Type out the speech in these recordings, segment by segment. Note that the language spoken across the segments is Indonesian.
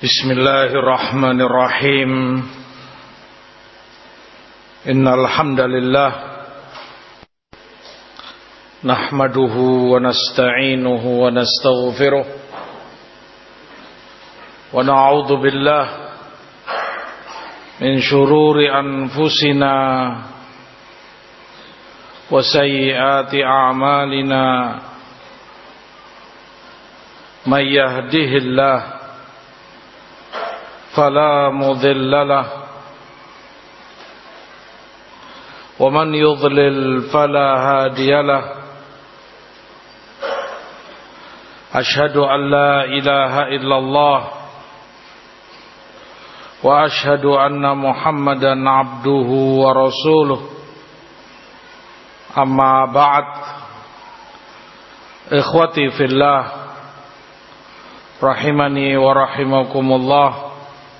Bismillahirrahmanirrahim. Innal hamdalillah nahmaduhu wa nasta'inuhu wa nastaghfiruh wa na'udzu billah min shururi anfusina wa sayyiati a'malina. May yahdihillahu فلا مضل له ومن يضلل فلا هادي له أشهد أن لا إله إلا الله وأشهد أن محمدا عبده ورسوله أما بعد إخوتي في الله رحمني ورحمكم الله.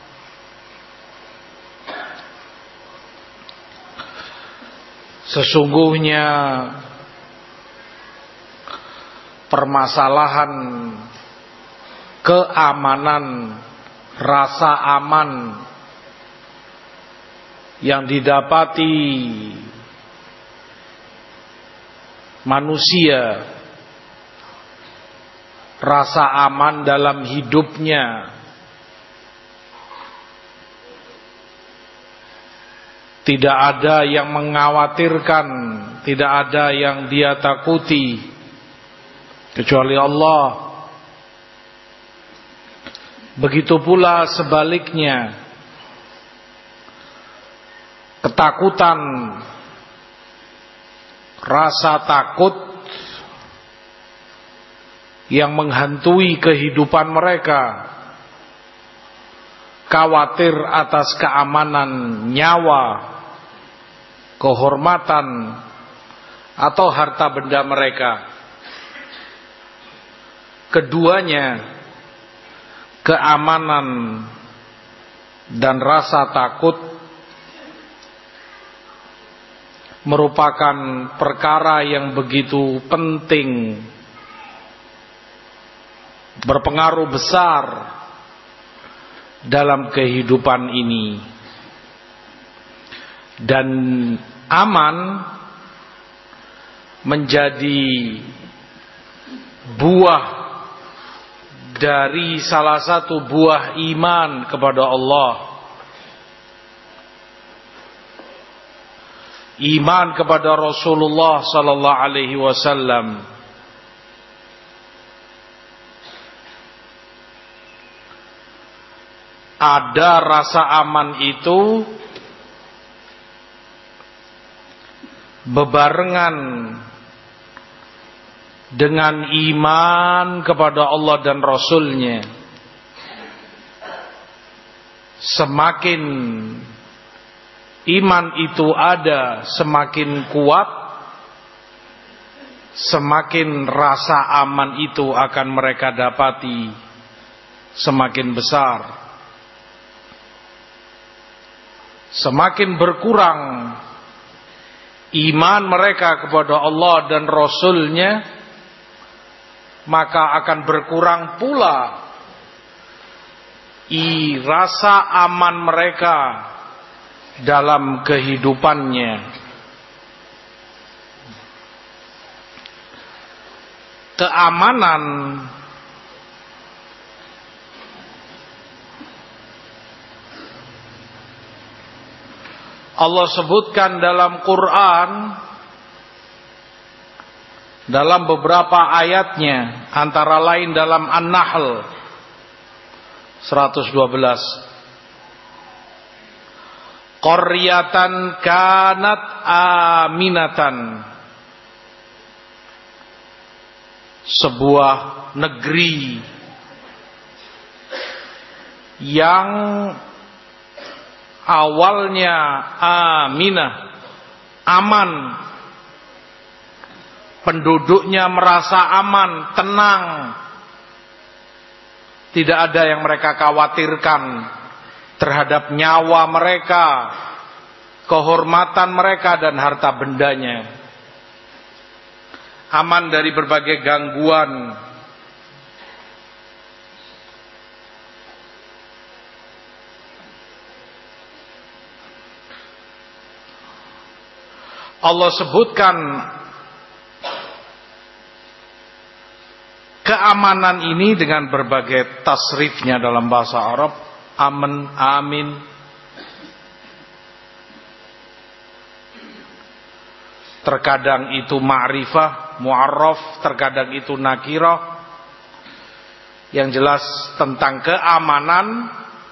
Sesungguhnya permasalahan keamanan, rasa aman yang didapati manusia, rasa aman dalam hidupnya, tidak ada yang mengkhawatirkan, tidak ada yang dia takuti kecuali Allah. Begitu pula sebaliknya, ketakutan, rasa takut yang menghantui kehidupan mereka, khawatir atas keamanan nyawa, kehormatan, atau harta benda mereka. Keduanya, keamanan dan rasa takut, merupakan perkara yang begitu penting, berpengaruh besar dalam kehidupan ini. Dan aman menjadi buah dari salah satu buah iman kepada Allah. Iman kepada Rasulullah sallallahu alaihi wasallam. Ada rasa aman itu bebarengan dengan iman kepada Allah dan Rasulnya. Semakin iman itu ada, semakin kuat, semakin rasa aman itu akan mereka dapati semakin besar. Semakin berkurang iman mereka kepada Allah dan Rasulnya, maka akan berkurang pula rasa aman mereka dalam kehidupannya. Keamanan Allah sebutkan dalam Quran dalam beberapa ayatnya, antara lain dalam An-Nahl 112. Qaryatan kanat aminatan. Sebuah negeri yang awalnya aminah, aman, penduduknya merasa aman, tenang, tidak ada yang mereka khawatirkan terhadap nyawa mereka, kehormatan mereka, dan harta bendanya. Aman dari berbagai gangguan. Allah sebutkan keamanan ini dengan berbagai tasrifnya dalam bahasa Arab. Aman, amin. Terkadang itu ma'rifah, mu'arraf, terkadang itu nakirah. Yang jelas tentang keamanan,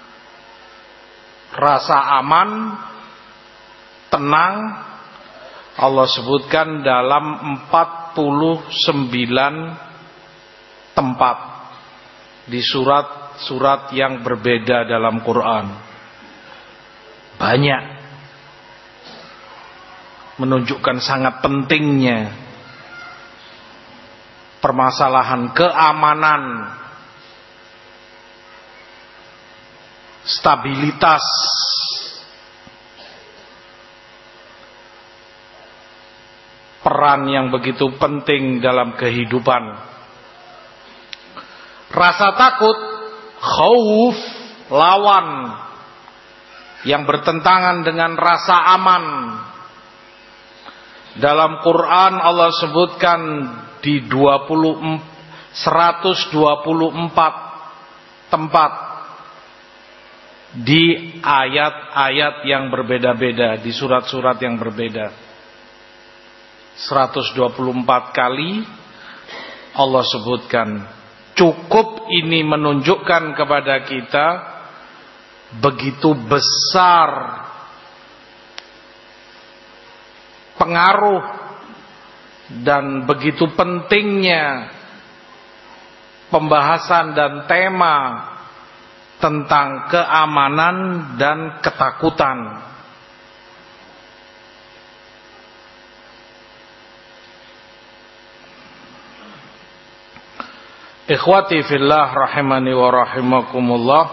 rasa aman, tenang, Allah sebutkan dalam 49 tempat di surat-surat yang berbeda dalam Quran. Banyak, menunjukkan sangat pentingnya permasalahan keamanan, stabilitas, peran yang begitu penting dalam kehidupan. Rasa takut, khauf, lawan yang bertentangan dengan rasa aman. Dalam Quran Allah sebutkan di 124 tempat, di ayat-ayat yang berbeda-beda, di surat-surat yang berbeda. 124 kali Allah sebutkan. Cukup ini menunjukkan kepada kita begitu besar pengaruh dan begitu pentingnya pembahasan dan tema tentang keamanan dan ketakutan. Ikhwati fillah rahimani wa rahimakumullah.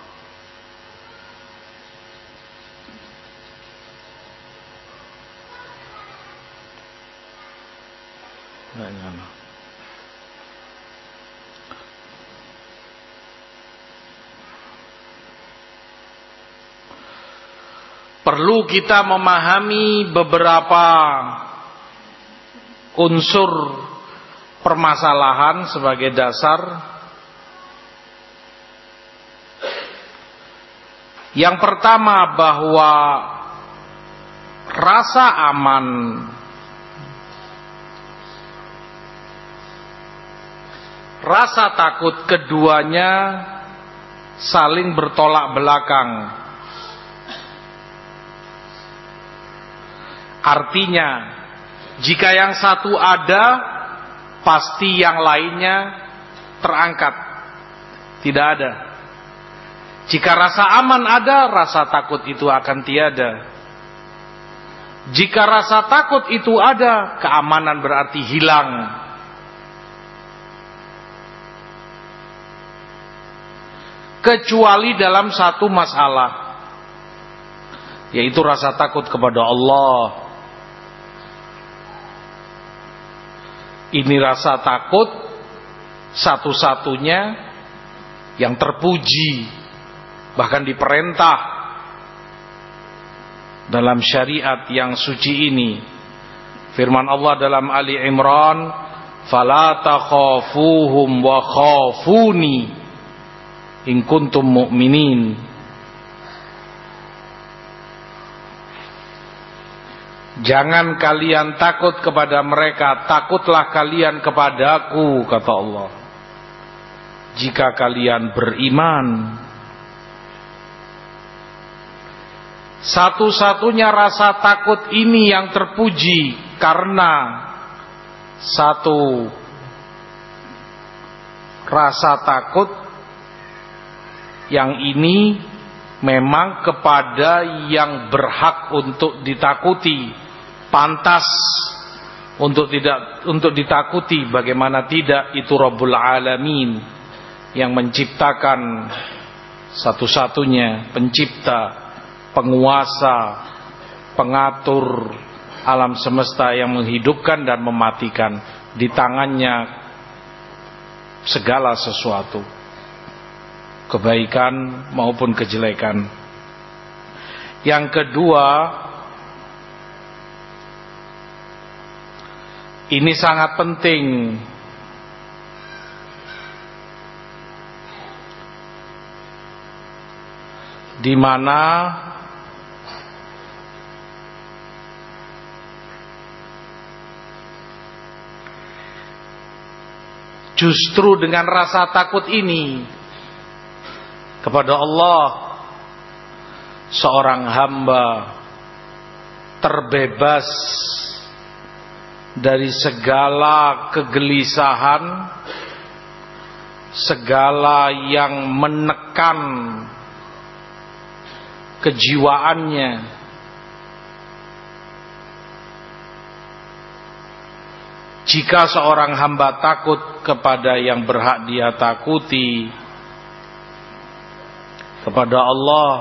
Perlu kita memahami beberapa unsur permasalahan sebagai dasar. Yang pertama, bahwa rasa aman, rasa takut, keduanya saling bertolak belakang. Artinya, jika yang satu ada, pasti yang lainnya terangkat. Tidak ada. Jika rasa aman ada, rasa takut itu akan tiada. Jika rasa takut itu ada, keamanan berarti hilang. Kecuali dalam satu masalah, yaitu rasa takut kepada Allah. Ini rasa takut satu-satunya yang terpuji, bahkan diperintah dalam syariat yang suci ini. Firman Allah dalam Ali Imran, "Fala takhafuhum wa khafuni in kuntum mu'minin." Jangan kalian takut kepada mereka, takutlah kalian kepadaku, kata Allah, jika kalian beriman. Satu-satunya rasa takut ini yang terpuji karena satu rasa takut yang ini memang kepada yang berhak untuk ditakuti, pantas untuk ditakuti. Bagaimana tidak, itu Rabbul Alamin yang menciptakan, satu-satunya pencipta, penguasa, pengatur alam semesta, yang menghidupkan dan mematikan. Di tangannya segala sesuatu, kebaikan maupun kejelekan. Yang kedua, Ini sangat penting. Di mana justru dengan rasa takut ini kepada Allah, seorang hamba terbebas dari segala kegelisahan, segala yang menekan kejiwaannya. Jika seorang hamba takut kepada yang berhak dia takuti, kepada Allah,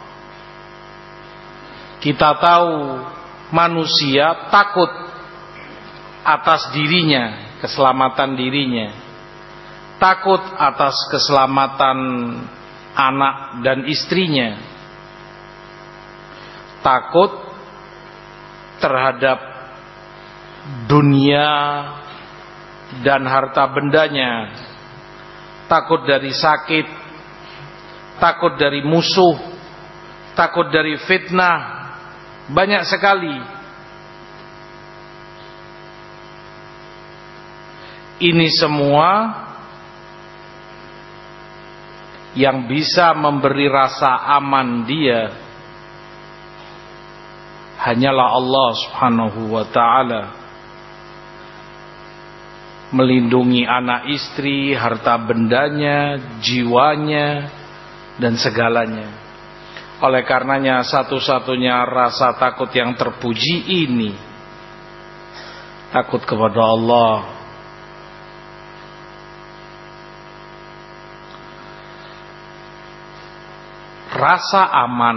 kita tahu manusia takut atas dirinya, keselamatan dirinya, takut atas keselamatan anak dan istrinya, takut terhadap dunia dan harta bendanya, takut dari sakit, takut dari musuh, takut dari fitnah, banyak sekali. Ini semua yang bisa memberi rasa aman dia hanyalah Allah Subhanahu wa ta'ala. Melindungi anak istri, harta bendanya, jiwanya, dan segalanya. Oleh karenanya satu-satunya rasa takut yang terpuji ini takut kepada Allah. Rasa aman,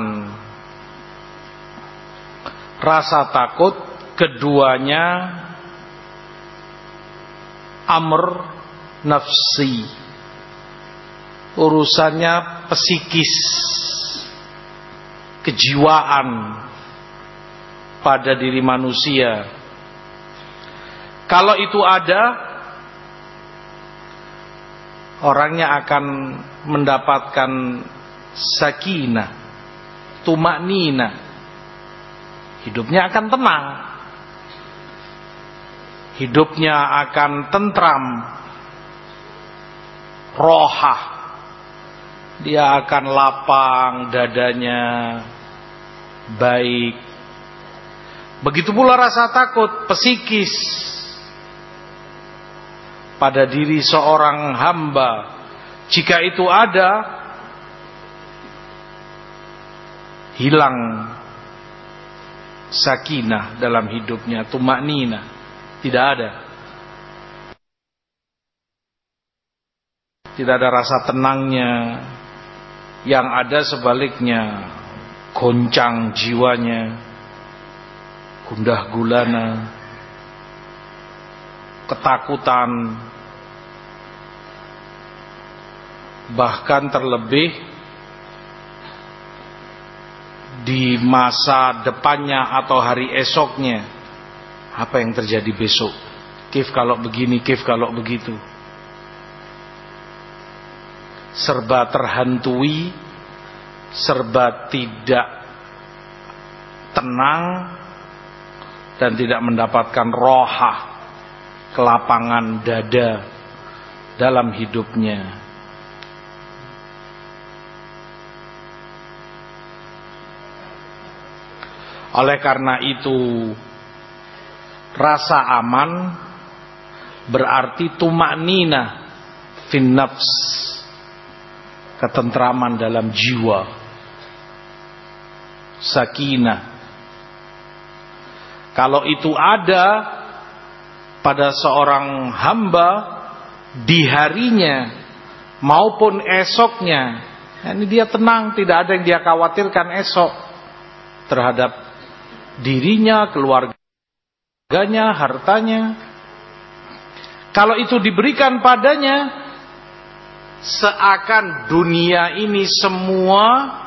rasa takut, keduanya amr nafsi, urusannya psikis, kejiwaan pada diri manusia. Kalau itu ada, orangnya akan mendapatkan sakinah, tumakninah, hidupnya akan tenang, hidupnya akan tentram, rohah, dia akan lapang dadanya, baik. Begitu pula rasa takut psikis pada diri seorang hamba, jika itu ada, hilang sakinah dalam hidupnya, tumakninah, tidak ada. Tidak ada rasa tenangnya. Yang ada sebaliknya, goncang jiwanya, gundah gulana, ketakutan, bahkan terlebih di masa depannya atau hari esoknya. Apa yang terjadi besok? Kif kalau begini, kif kalau begitu. Serba terhantui, serba tidak tenang, dan tidak mendapatkan rohah, kelapangan dada dalam hidupnya. Oleh karena itu, rasa aman berarti tumakninah fin nafs, ketentraman dalam jiwa, sakinah. Kalau itu ada pada seorang hamba di harinya maupun esoknya, ini dia tenang, tidak ada yang dia khawatirkan esok terhadap dirinya, keluarganya, hartanya. Kalau itu diberikan padanya, seakan dunia ini semua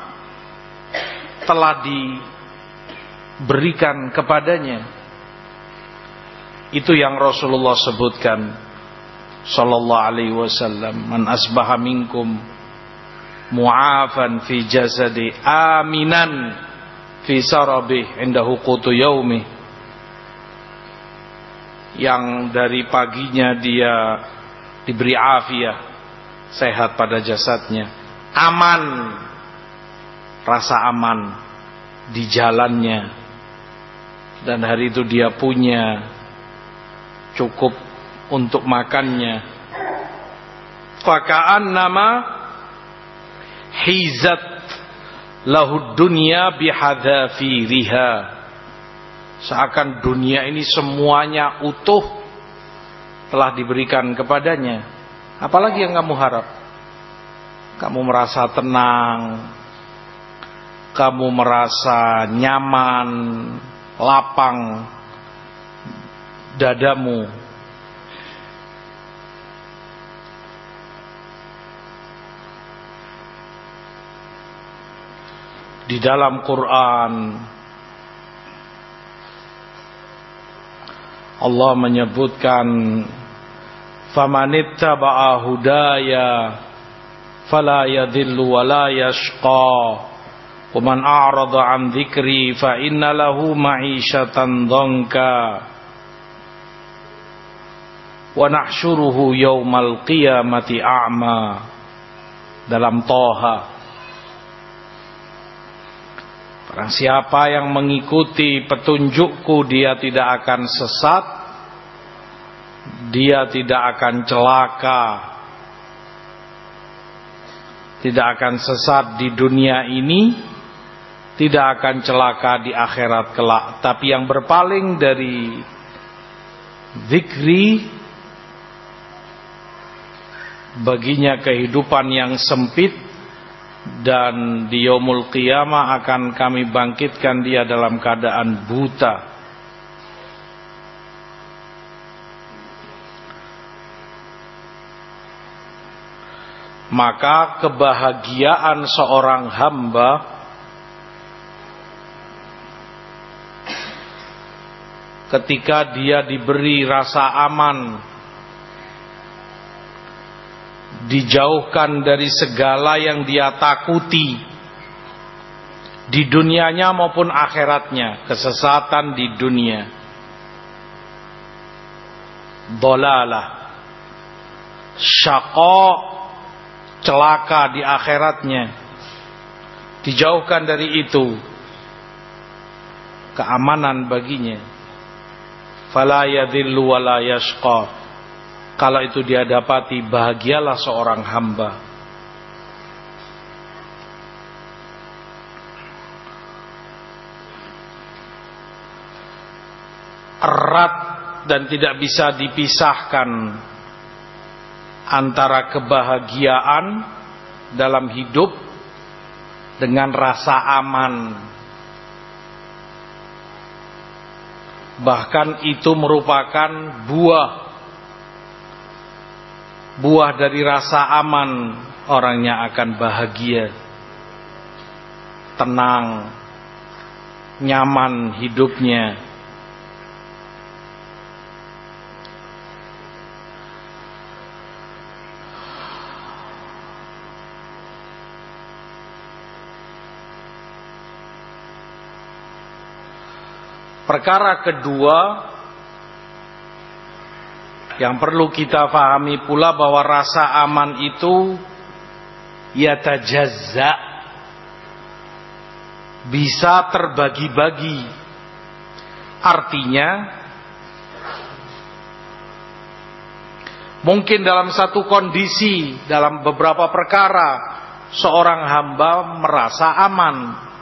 telah diberikan kepadanya. Itu yang Rasulullah sebutkan sallallahu alaihi wasallam, man asbaha minkum mu'afan fi jasadi aminan fi sarabih indahu qutu yaumih, yang dari paginya dia diberi afiah, sehat pada jasadnya, aman, rasa aman di jalannya, dan hari itu dia punya cukup untuk makannya. Faka'annama hizat lahud dunya bihadzafiriha, seakan dunia ini semuanya utuh telah diberikan kepadanya. Apalagi yang kamu harap? Kamu merasa tenang, kamu merasa nyaman, lapang dadamu. Di dalam Quran Allah menyebutkan, famanittaba'a hudaya fala yadhillu wa la yashqa wa man a'rada 'an dzikri fa inna lahu ma'isyatan dhanka wa nahsyuruhu yaumal qiyamati a'ma. Dalam Toha, barang siapa yang mengikuti petunjukku, dia tidak akan sesat, dia tidak akan celaka, tidak akan sesat di dunia ini, tidak akan celaka di akhirat kelak. Tapi yang berpaling dari zikri, baginya kehidupan yang sempit, dan di yaumul qiyamah akan kami bangkitkan dia dalam keadaan buta. Maka kebahagiaan seorang hamba ketika dia diberi rasa aman, dijauhkan dari segala yang dia takuti di dunianya maupun akhiratnya, kesesatan di dunia, dhalalah, syaqa, celaka di akhiratnya, dijauhkan dari itu, keamanan baginya, fala yadhillu wa la yashqa. Kalau itu dia dapati, bahagialah seorang hamba. Erat dan tidak bisa dipisahkan antara kebahagiaan dalam hidup dengan rasa aman. Bahkan itu merupakan buah dari rasa aman. Orangnya akan bahagia, tenang, nyaman hidupnya. Perkara kedua yang perlu kita pahami pula, bahwa rasa aman itu yatajazza, bisa terbagi-bagi. Artinya mungkin dalam satu kondisi, dalam beberapa perkara, seorang hamba merasa aman,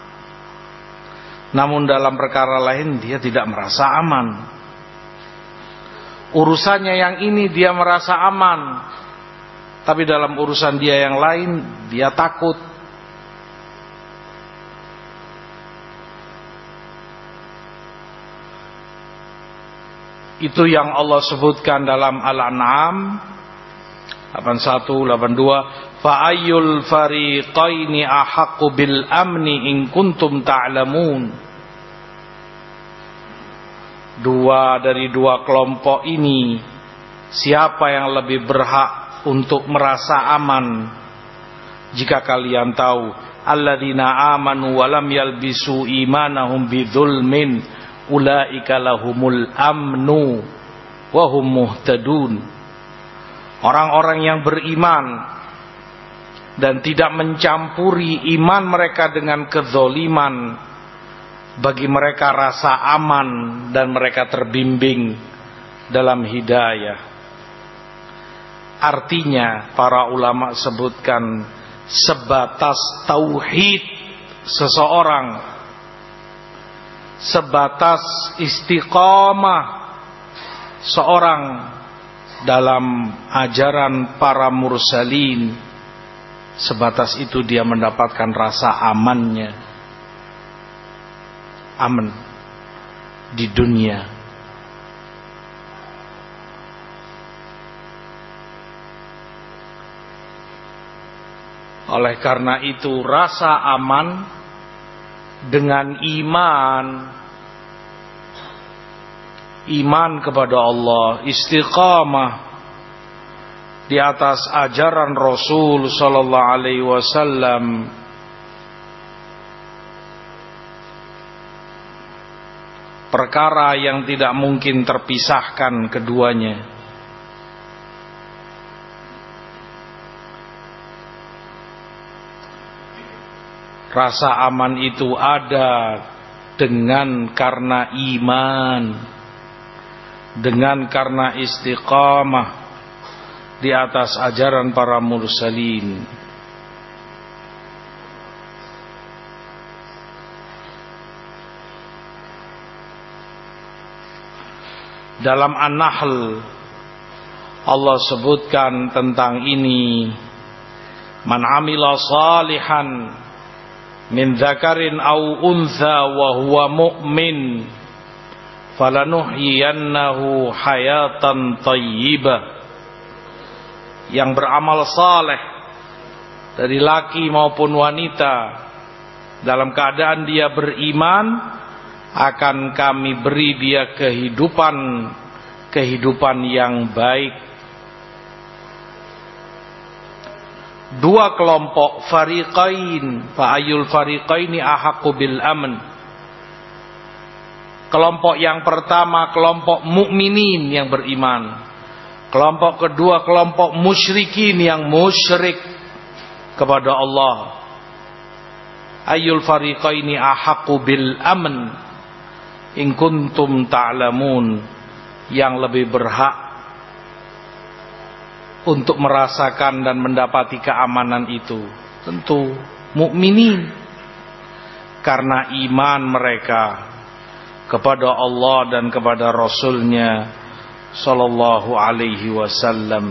namun dalam perkara lain dia tidak merasa aman. Urusannya yang ini dia merasa aman, tapi dalam urusan dia yang lain dia takut. Itu yang Allah sebutkan dalam Al-An'am 81, 82, fa ayyul fariqaini ahaqqu bil amni in kuntum ta'lamun. dua dari dua kelompok ini, siapa yang lebih berhak untuk merasa aman? Jika kalian tahu, alladzina amanu wa lam yalbisu imanahum bidzulmin ulaika lahumul amnu wa hum muhtadun. Orang-orang yang beriman dan tidak mencampuri iman mereka dengan kezoliman, bagi mereka rasa aman dan mereka terbimbing dalam hidayah. Artinya para ulama sebutkan, sebatas tauhid seseorang, sebatas istiqamah seorang dalam ajaran para mursalin, sebatas itu dia mendapatkan rasa amannya, aman di dunia. Oleh karena itu, rasa aman dengan iman kepada Allah, istiqamah di atas ajaran Rasul sallallahu alaihi wasallam, perkara yang tidak mungkin terpisahkan keduanya. Rasa aman itu ada dengan karena iman, dengan karena istiqamah di atas ajaran para mursalin. Dalam An-Nahl Allah sebutkan tentang ini, man amila salihan min dzakarin aw untha wa huwa mu'min falanuhyiyannahu hayatan thayyibah. Yang beramal saleh dari laki maupun wanita dalam keadaan dia beriman, akan kami beri dia kehidupan yang baik. Dua kelompok, fariqain, fa ayyul fariqaini ahaqqu bil amn. Kelompok yang pertama kelompok mukminin yang beriman. Kelompok kedua kelompok musyrikin yang musyrik kepada Allah. Ayyul fariqaini ahaqqu bil amn in kuntum ta'lamun. Yang lebih berhak untuk merasakan dan mendapati keamanan itu, tentu mukminin, karena iman mereka kepada Allah dan kepada Rasulnya sallallahu alaihi wasallam.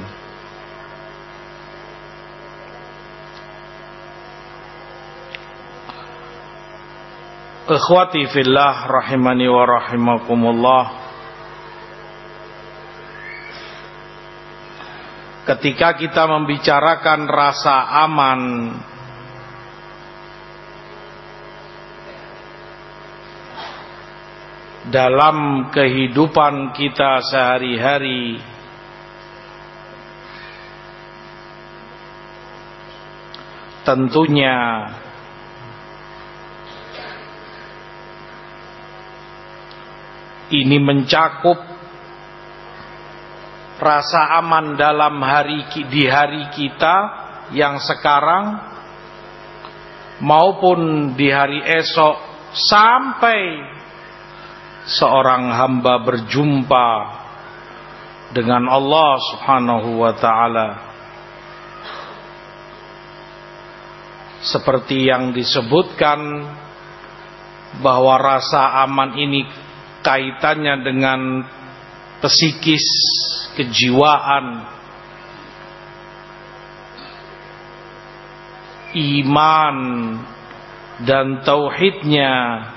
Ikhwati fillah rahimani wa rahimakumullah. Ketika kita membicarakan rasa aman, dalam kehidupan kita sehari-hari, tentunya ini mencakup rasa aman dalam di hari kita yang sekarang maupun di hari esok, sampai seorang hamba berjumpa dengan Allah Subhanahu wa ta'ala. Seperti yang disebutkan bahwa rasa aman ini kaitannya dengan psikis, kejiwaan, iman dan tauhidnya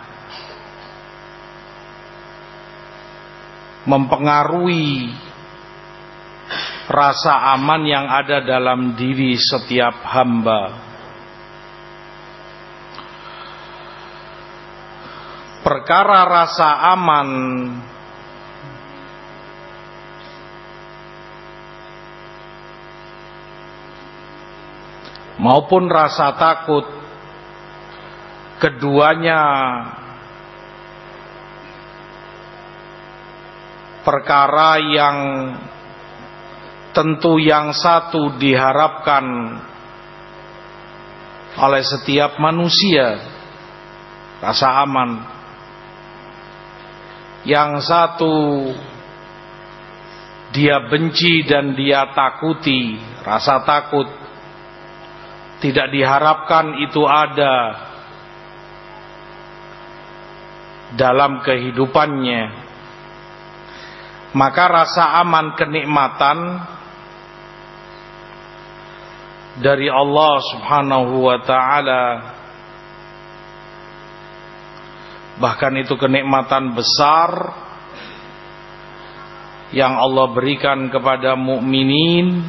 mempengaruhi rasa aman yang ada dalam diri setiap hamba. Perkara rasa aman maupun rasa takut, keduanya perkara yang tentu yang satu diharapkan oleh setiap manusia, rasa aman. Yang satu dia benci dan dia takuti, rasa takut. Tidak diharapkan itu ada dalam kehidupannya. Maka rasa aman, kenikmatan dari Allah Subhanahu wa ta'ala, bahkan itu kenikmatan besar yang Allah berikan kepada mukminin,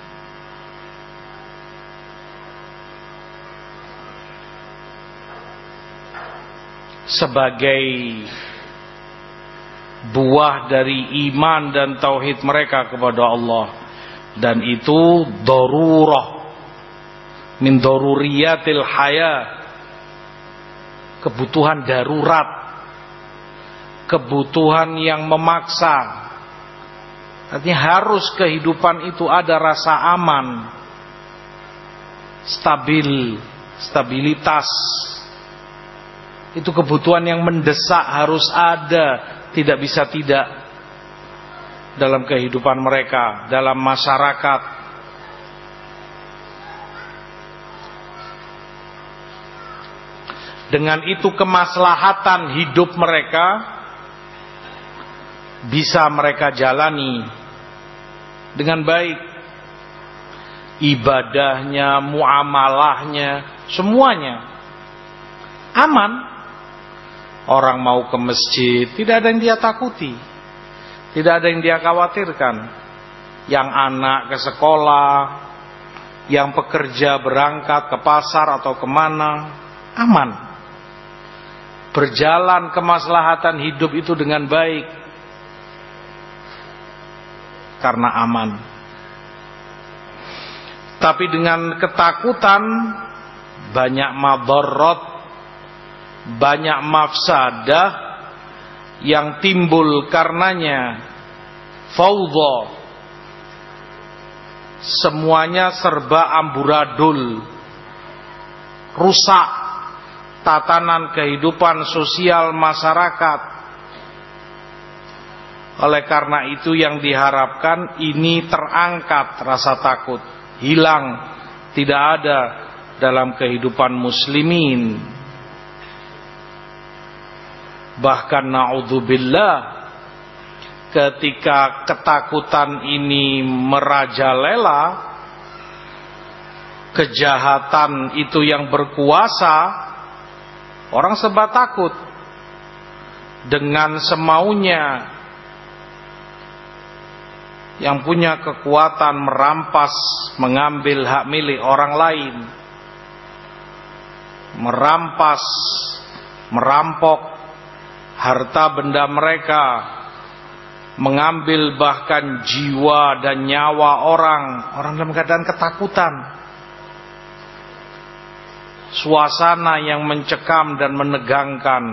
sebagai buah dari iman dan tauhid mereka kepada Allah. Dan itu darurah min daruriyatil haya, kebutuhan darurat, kebutuhan yang memaksa. Artinya harus kehidupan itu ada rasa aman, stabilitas. Itu kebutuhan yang mendesak, harus ada, tidak bisa tidak dalam kehidupan mereka, dalam masyarakat. Dengan itu kemaslahatan hidup mereka bisa mereka jalani dengan baik. Ibadahnya, muamalahnya, semuanya aman. Orang mau ke masjid, tidak ada yang dia takuti, tidak ada yang dia khawatirkan. Yang anak ke sekolah, yang pekerja berangkat ke pasar atau kemana, aman. Berjalan kemaslahatan hidup itu dengan baik karena aman. Tapi dengan ketakutan banyak madharat, banyak mafsadah yang timbul karenanya. Fawdha, semuanya serba amburadul, rusak tatanan kehidupan sosial masyarakat. Oleh karena itu yang diharapkan ini terangkat rasa takut, hilang, tidak ada dalam kehidupan muslimin. Bahkan na'udzubillah, ketika ketakutan ini merajalela, kejahatan itu yang berkuasa, orang serba takut dengan semaunya. Yang punya kekuatan merampas, mengambil hak milik orang lain, merampas, merampok harta benda mereka, mengambil bahkan jiwa dan nyawa orang dalam keadaan ketakutan. Suasana yang mencekam dan menegangkan.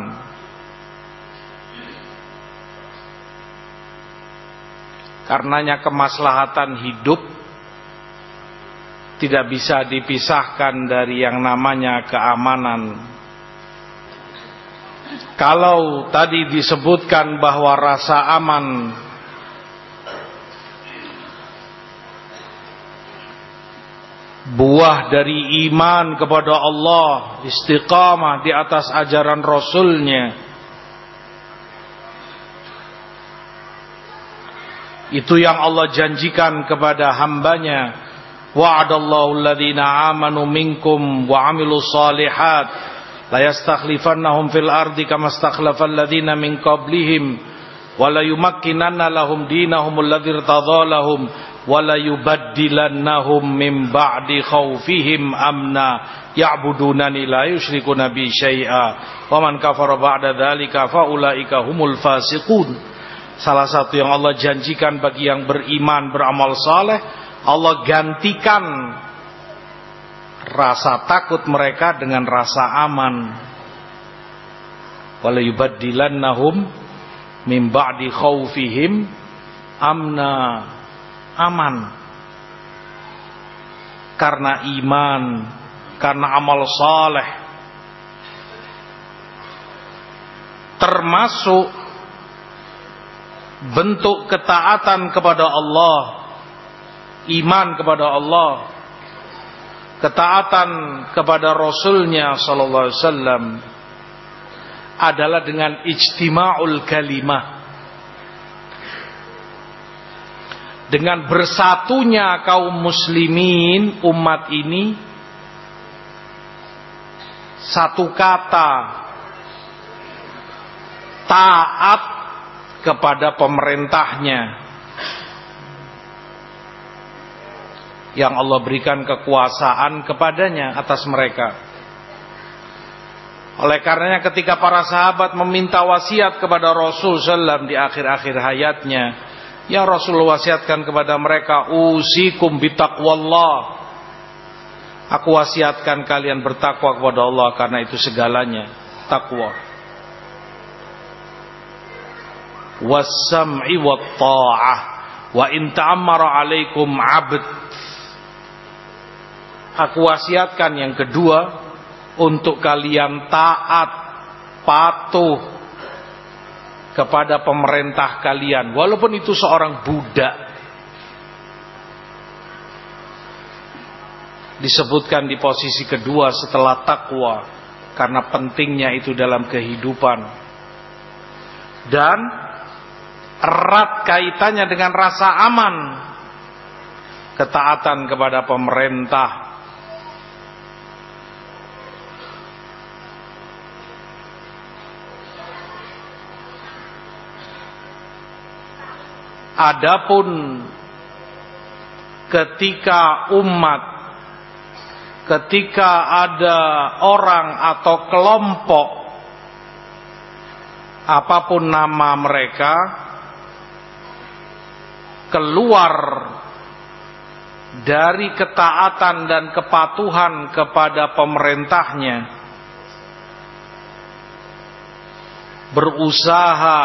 Karenanya kemaslahatan hidup tidak bisa dipisahkan dari yang namanya keamanan. Kalau tadi disebutkan bahwa rasa aman buah dari iman kepada Allah, istiqamah di atas ajaran Rasulnya, itu yang Allah janjikan kepada hambanya. Wa'adallahu alladhina amanu minkum wa amilus salihat la yastakhlifannahum fil ardi kama stakhlafal ladzina min qablihim wa la yumakkinanna lahum dinahum alladzi irtadha lahum wa la yubaddilannahum min ba'di khaufihim amna ya'budunani la yusyrikuna bi syai'a wa man kafara ba'da dzalika fa ulaika humul fasiqun. Salah satu yang Allah janjikan bagi yang beriman, beramal saleh, Allah gantikan rasa takut mereka dengan rasa aman. Wala yubaddilannahum min ba'di khaufihim amna, aman. Karena iman, karena amal saleh. Termasuk bentuk ketaatan kepada Allah, iman kepada Allah, ketaatan kepada Rasulnya sallallahu alaihi wasallam adalah dengan ijtima'ul kalimah, dengan bersatunya kaum muslimin umat ini satu kata, taat kepada pemerintahnya yang Allah berikan kekuasaan kepadanya atas mereka. Oleh karenanya ketika para sahabat meminta wasiat kepada Rasul sallallahu di akhir-akhir hayatnya, ya Rasul wasiatkan kepada mereka, usikum bitaqwallah, aku wasiatkan kalian bertakwa kepada Allah karena itu segalanya, takwa. Was-sam'i wat-tha'ah wa in ta'ammara 'alaikum 'abd. Aku wasiatkan yang kedua, untuk kalian taat, patuh kepada pemerintah kalian walaupun itu seorang budak. Disebutkan di posisi kedua setelah takwa karena pentingnya itu dalam kehidupan dan erat kaitannya dengan rasa aman, ketaatan kepada pemerintah. Adapun ketika umat, ketika ada orang atau kelompok, apapun nama mereka, keluar dari ketaatan dan kepatuhan kepada pemerintahnya, berusaha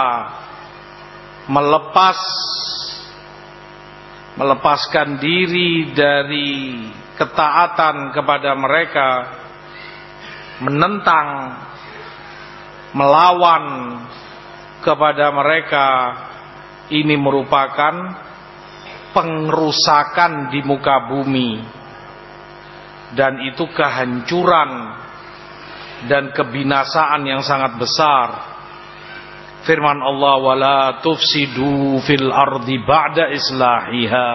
melepaskan diri dari ketaatan kepada mereka, menentang, melawan kepada mereka, ini merupakan pengrusakan di muka bumi, dan itu kehancuran dan kebinasaan yang sangat besar. Firman Allah, wala tufsidu fil ardi ba'da islahiha.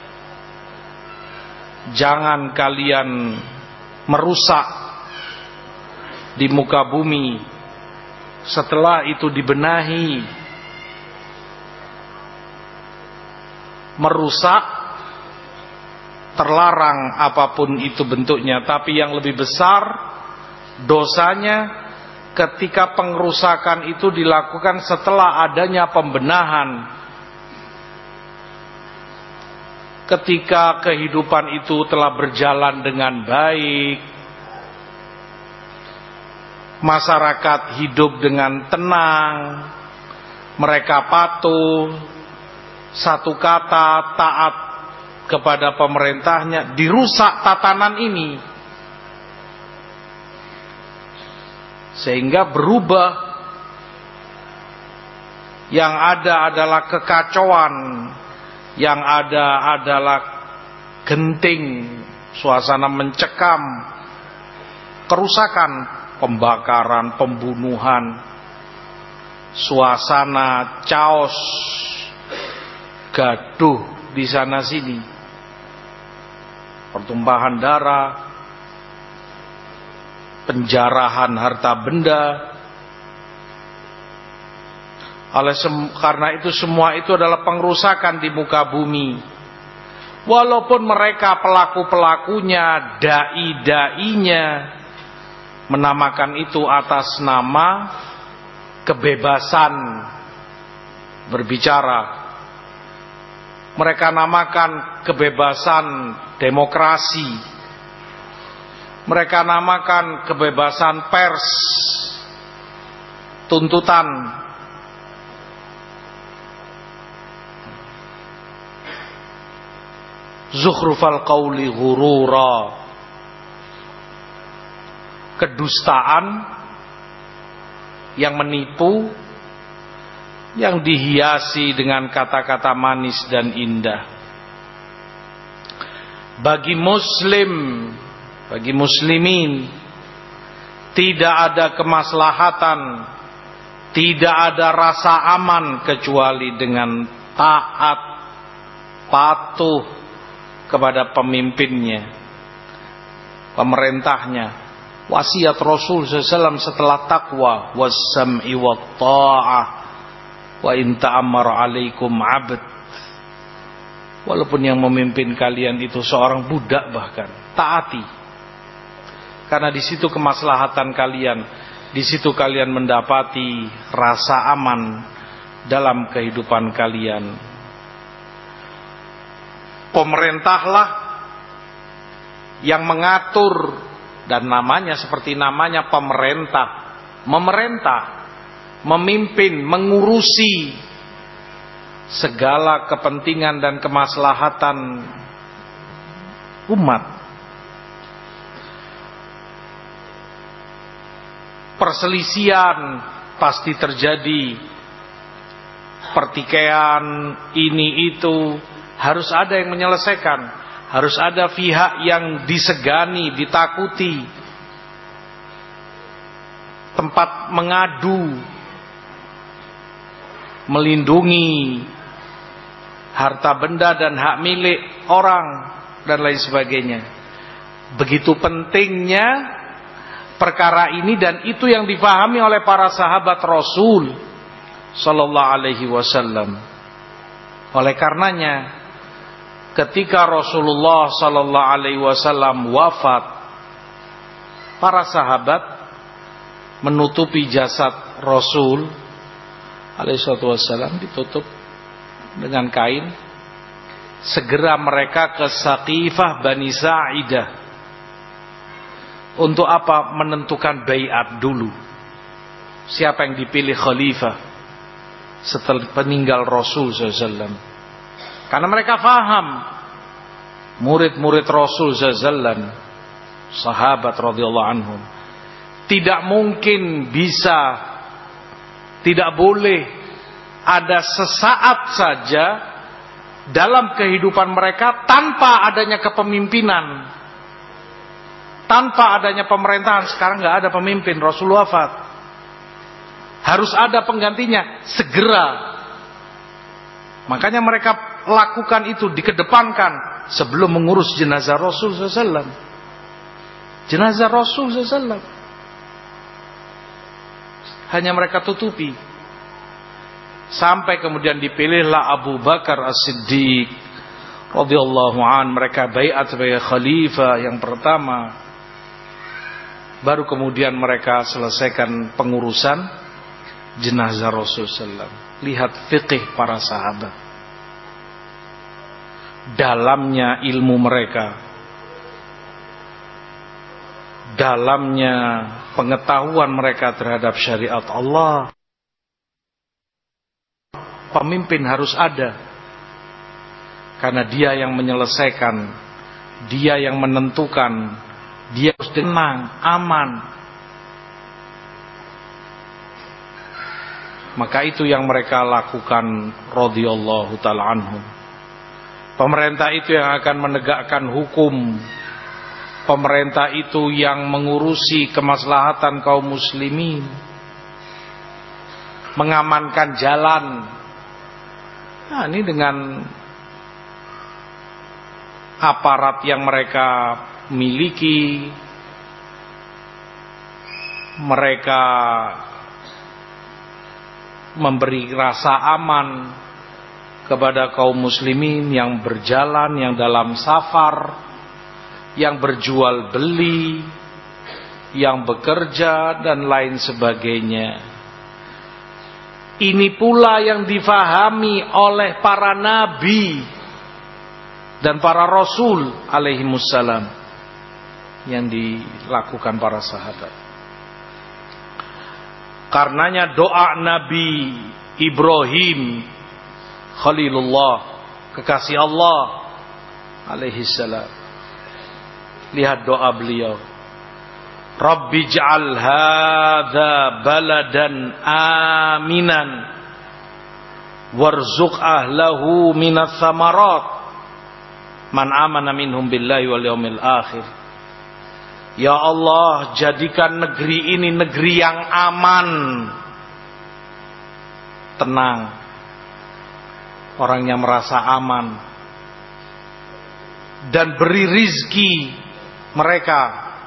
Jangan kalian merusak di muka bumi setelah itu dibenahi. Merusak terlarang apapun itu bentuknya, tapi yang lebih besar dosanya ketika pengrusakan itu dilakukan setelah adanya pembenahan. Ketika kehidupan itu telah berjalan dengan baik, masyarakat hidup dengan tenang, mereka patuh, satu kata taat kepada pemerintahnya, dirusak tatanan ini sehingga berubah. Yang ada adalah kekacauan, yang ada adalah genting, suasana mencekam, kerusakan, pembakaran, pembunuhan, suasana chaos, gaduh di sana sini, pertumpahan darah, penjarahan harta benda. Karena itu semua itu adalah pengrusakan di muka bumi. Walaupun mereka pelaku-pelakunya, dai-dainya menamakan itu atas nama kebebasan berbicara. Mereka namakan kebebasan demokrasi. mereka namakan kebebasan pers, tuntutan. Zukhrufal qawli ghurura, kedustaan yang menipu, yang dihiasi dengan kata-kata manis dan indah. Bagi muslimin tidak ada kemaslahatan, tidak ada rasa aman kecuali dengan taat, patuh kepada pemimpinnya, pemerintahnya. Wasiat Rasul SAW setelah takwa, was-sam'i wat-ta'ah wa in ta'ammar 'alaikum 'abd. Walaupun yang memimpin kalian itu seorang budak bahkan, taati. Karena di situ kemaslahatan kalian, di situ kalian mendapati rasa aman dalam kehidupan kalian. Pemerintahlah yang mengatur, dan namanya seperti namanya pemerintah, memerintah, memimpin, mengurusi segala kepentingan dan kemaslahatan umat. Perselisihan pasti terjadi, pertikaian ini itu, harus ada yang menyelesaikan, harus ada pihak yang disegani, ditakuti, tempat mengadu, melindungi harta benda dan hak milik orang dan lain sebagainya. Begitu pentingnya perkara ini, dan itu yang dipahami oleh para sahabat Rasul sallallahu alaihi wasallam. Oleh karenanya, ketika Rasulullah sallallahu alaihi wasallam wafat, para sahabat menutupi jasad Rasul alaihi wasallam, ditutup dengan kain. Segera mereka ke Saqifah Bani Sa'idah. Untuk apa? Menentukan baiat dulu. Siapa yang dipilih khalifah setelah peninggal Rasul sallallahu alaihi wasallam. Karena mereka faham, murid-murid Rasul SAW, sahabat radhiyallahu anhum, tidak mungkin bisa, tidak boleh ada sesaat saja dalam kehidupan mereka tanpa adanya kepemimpinan, tanpa adanya pemerintahan. Sekarang nggak ada pemimpin, Rasul wafat, harus ada penggantinya segera. Makanya mereka lakukan itu, dikedepankan sebelum mengurus jenazah Rasul SAW. Jenazah Rasul SAW hanya mereka tutupi, sampai kemudian dipilihlah Abu Bakar As-Siddiq radhiyallahu an. Mereka baiat sebagai khalifah yang pertama. Baru kemudian mereka selesaikan pengurusan jenazah Rasul SAW. Lihat fiqih para sahabat, dalamnya ilmu mereka, dalamnya pengetahuan mereka terhadap syariat Allah. Pemimpin harus ada, karena dia yang menyelesaikan, dia yang menentukan, dia harus tenang, aman. Maka itu yang mereka lakukan radhiyallahu ta'ala anhum. Pemerintah itu yang akan menegakkan hukum. Pemerintah itu yang mengurusi kemaslahatan kaum muslimin, mengamankan jalan. Nah, ini dengan aparat yang mereka miliki, mereka memberi rasa aman kepada kaum muslimin yang berjalan, yang dalam safar, yang berjual beli, yang bekerja dan lain sebagainya. Ini pula yang difahami oleh para nabi dan para rasul alaihimussalam. yang dilakukan para sahabat. Karenanya doa Nabi Ibrahim Khalilullah, kekasih Allah alaihi salam, lihat doa beliau, Rabbi ja'al hadza baladan aminan warzuq ahlahu minas samarat man amana minhum billahi wal yaumil akhir. Ya Allah, jadikan negeri ini negeri yang aman, tenang, orangnya merasa aman, dan beri rizki mereka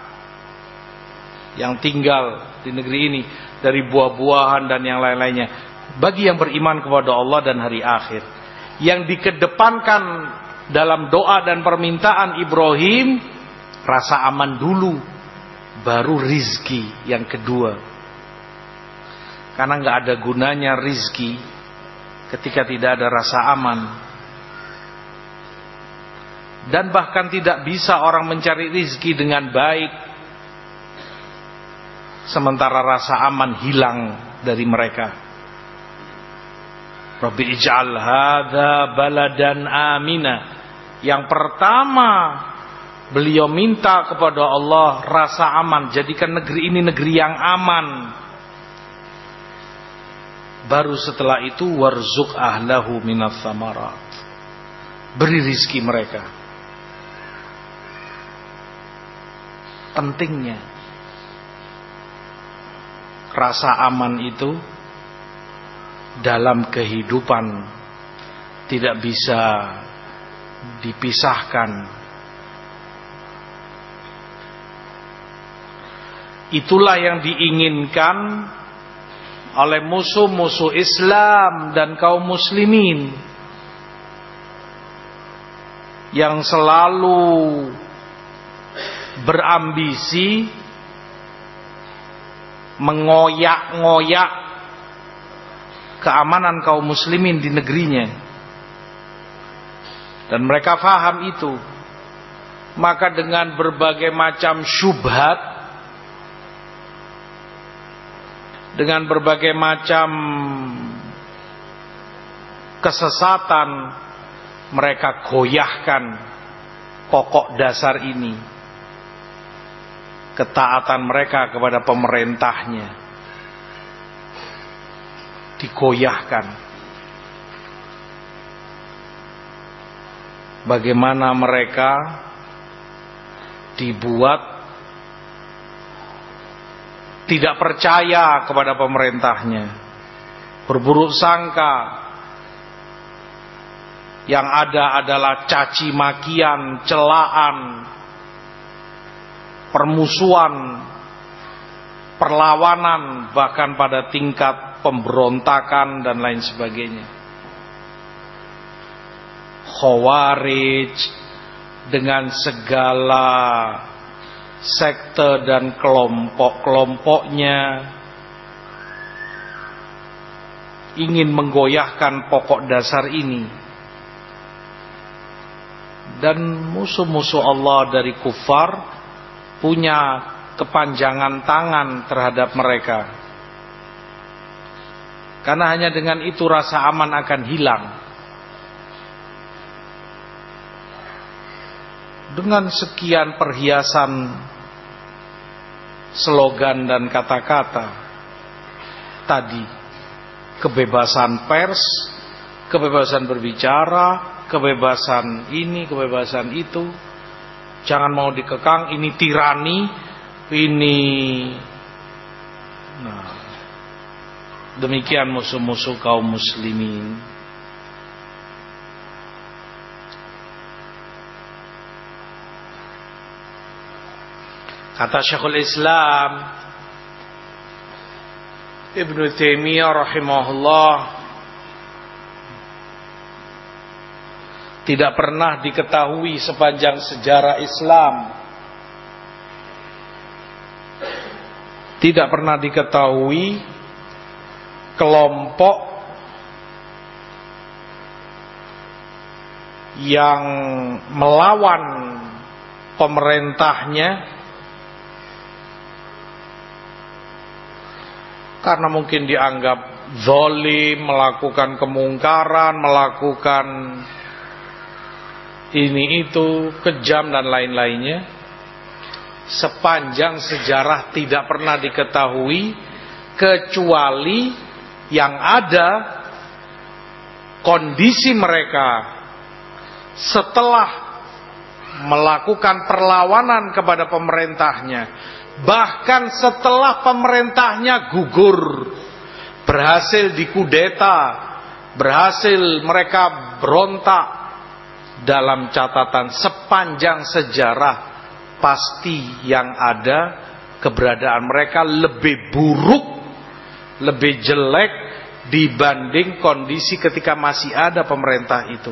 yang tinggal di negeri ini dari buah-buahan dan yang lain-lainnya, bagi yang beriman kepada Allah dan hari akhir. Yang dikedepankan dalam doa dan permintaan Ibrahim, rasa aman dulu, baru rizki yang kedua. Karena nggak ada gunanya rizki ketika tidak ada rasa aman. Dan bahkan tidak bisa orang mencari rizki dengan baik sementara rasa aman hilang dari mereka. Rabbi ij'al hadza baladan amina. Yang pertama beliau minta kepada Allah rasa aman, jadikan negeri ini negeri yang aman. Baru setelah itu warzuq ahlahu minas samarat, beri rizki mereka. Pentingnya rasa aman itu dalam kehidupan tidak bisa dipisahkan. Itulah yang diinginkan oleh musuh-musuh Islam dan kaum muslimin yang selalu berambisi mengoyak-ngoyak keamanan kaum muslimin di negerinya. Dan mereka faham itu. Maka dengan berbagai macam syubhat, dengan berbagai macam kesesatan, mereka goyahkan pokok dasar ini, ketaatan mereka kepada pemerintahnya digoyahkan. Bagaimana mereka dibuat tidak percaya kepada pemerintahnya, berburuk sangka, yang ada adalah caci makian, celaan, permusuhan, perlawanan, bahkan pada tingkat pemberontakan dan lain sebagainya. Khawarij dengan segala sekte dan kelompok-kelompoknya ingin menggoyahkan pokok dasar ini. Dan musuh-musuh Allah dari kufar punya kepanjangan tangan terhadap mereka. Karena hanya dengan itu rasa aman akan hilang. Dengan sekian perhiasan slogan dan kata-kata tadi, kebebasan pers, kebebasan berbicara, kebebasan ini, kebebasan itu, jangan mau dikekang, ini tirani, ini. Nah, demikian musuh-musuh kaum muslimin. Kata Syekhul Islam Ibnu Taimiyah rahimahullah, tidak pernah diketahui sepanjang sejarah Islam, tidak pernah diketahui kelompok yang melawan pemerintahnya karena mungkin dianggap zalim, melakukan kemungkaran, melakukan ini itu, kejam dan lain-lainnya. Sepanjang sejarah tidak pernah diketahui, kecuali yang ada kondisi mereka setelah melakukan perlawanan kepada pemerintahnya, bahkan setelah pemerintahnya gugur, berhasil dikudeta, berhasil mereka berontak, dalam catatan sepanjang sejarah pasti yang ada keberadaan mereka lebih buruk, lebih jelek dibanding kondisi ketika masih ada pemerintah itu.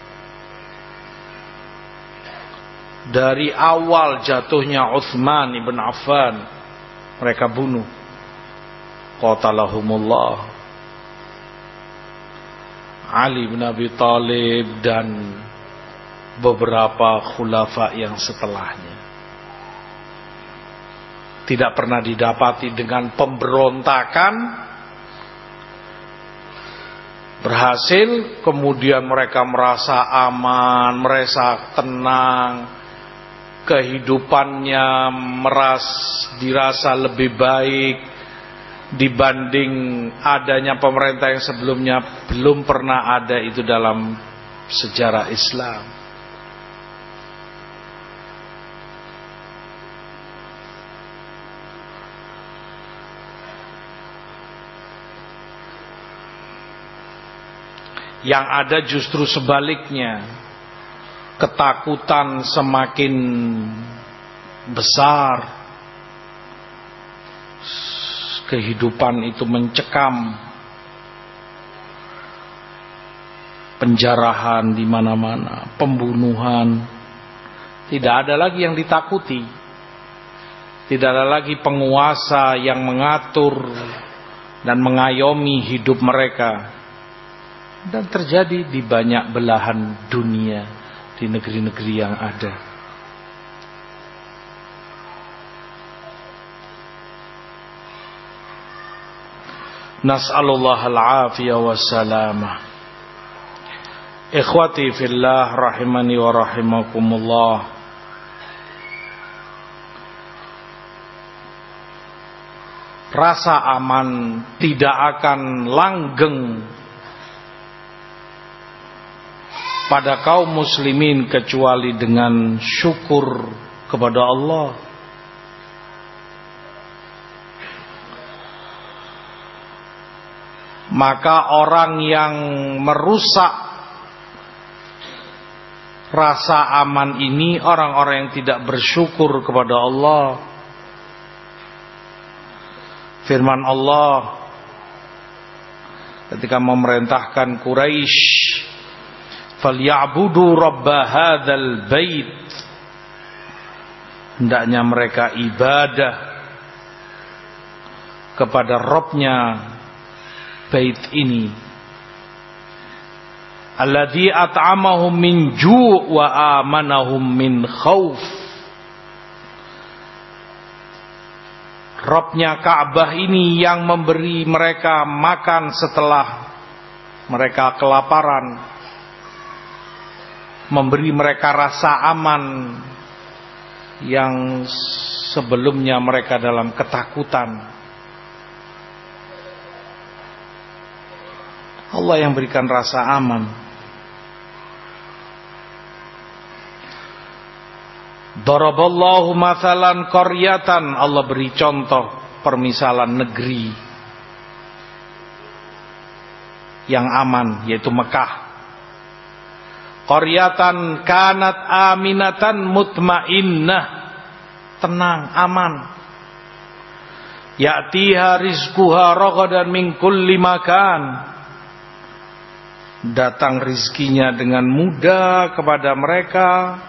Dari awal jatuhnya Utsman ibn Affan, mereka bunuh, qatalahumullah, Ali bin Abi Thalib dan beberapa khulafa yang setelahnya. Tidak pernah didapati dengan pemberontakan berhasil kemudian mereka merasa aman, merasa tenang, kehidupannya dirasa lebih baik dibanding adanya pemerintah yang sebelumnya. Belum pernah ada itu dalam sejarah Islam. Yang ada justru sebaliknya, ketakutan semakin besar, kehidupan itu mencekam, penjarahan di mana-mana, pembunuhan, tidak ada lagi yang ditakuti, tidak ada lagi penguasa yang mengatur dan mengayomi hidup mereka. Dan terjadi di banyak belahan dunia, di negeri-negeri yang ada. Nas'alullah al-afiyah wassalamah. Ikhwati fillah rahimani wa rahimakumullah. Rasa aman tidak akan langgeng pada kaum muslimin kecuali dengan syukur kepada Allah. Maka orang yang merusak rasa aman ini, orang-orang yang tidak bersyukur kepada Allah. Firman Allah ketika memerintahkan Quraisy, "Falyabudu rabb hadzal bait." Hendaknya mereka ibadah kepada Rabbnya bait ini. Alladzi at'amahum min ju' wa amanahum min khauf. Rabbnya Ka'bah ini yang memberi mereka makan setelah mereka kelaparan, memberi mereka rasa aman yang sebelumnya mereka dalam ketakutan. Allah yang berikan rasa aman. Daraballahu mathalan qaryatan, Allah beri contoh permisalan negeri yang aman, yaitu Mekah. Qaryatan kanat aminatan mutmainnah, tenang, aman. Ya'tiha rizquha ragadan min kulli makan, datang rizkinya dengan mudah kepada mereka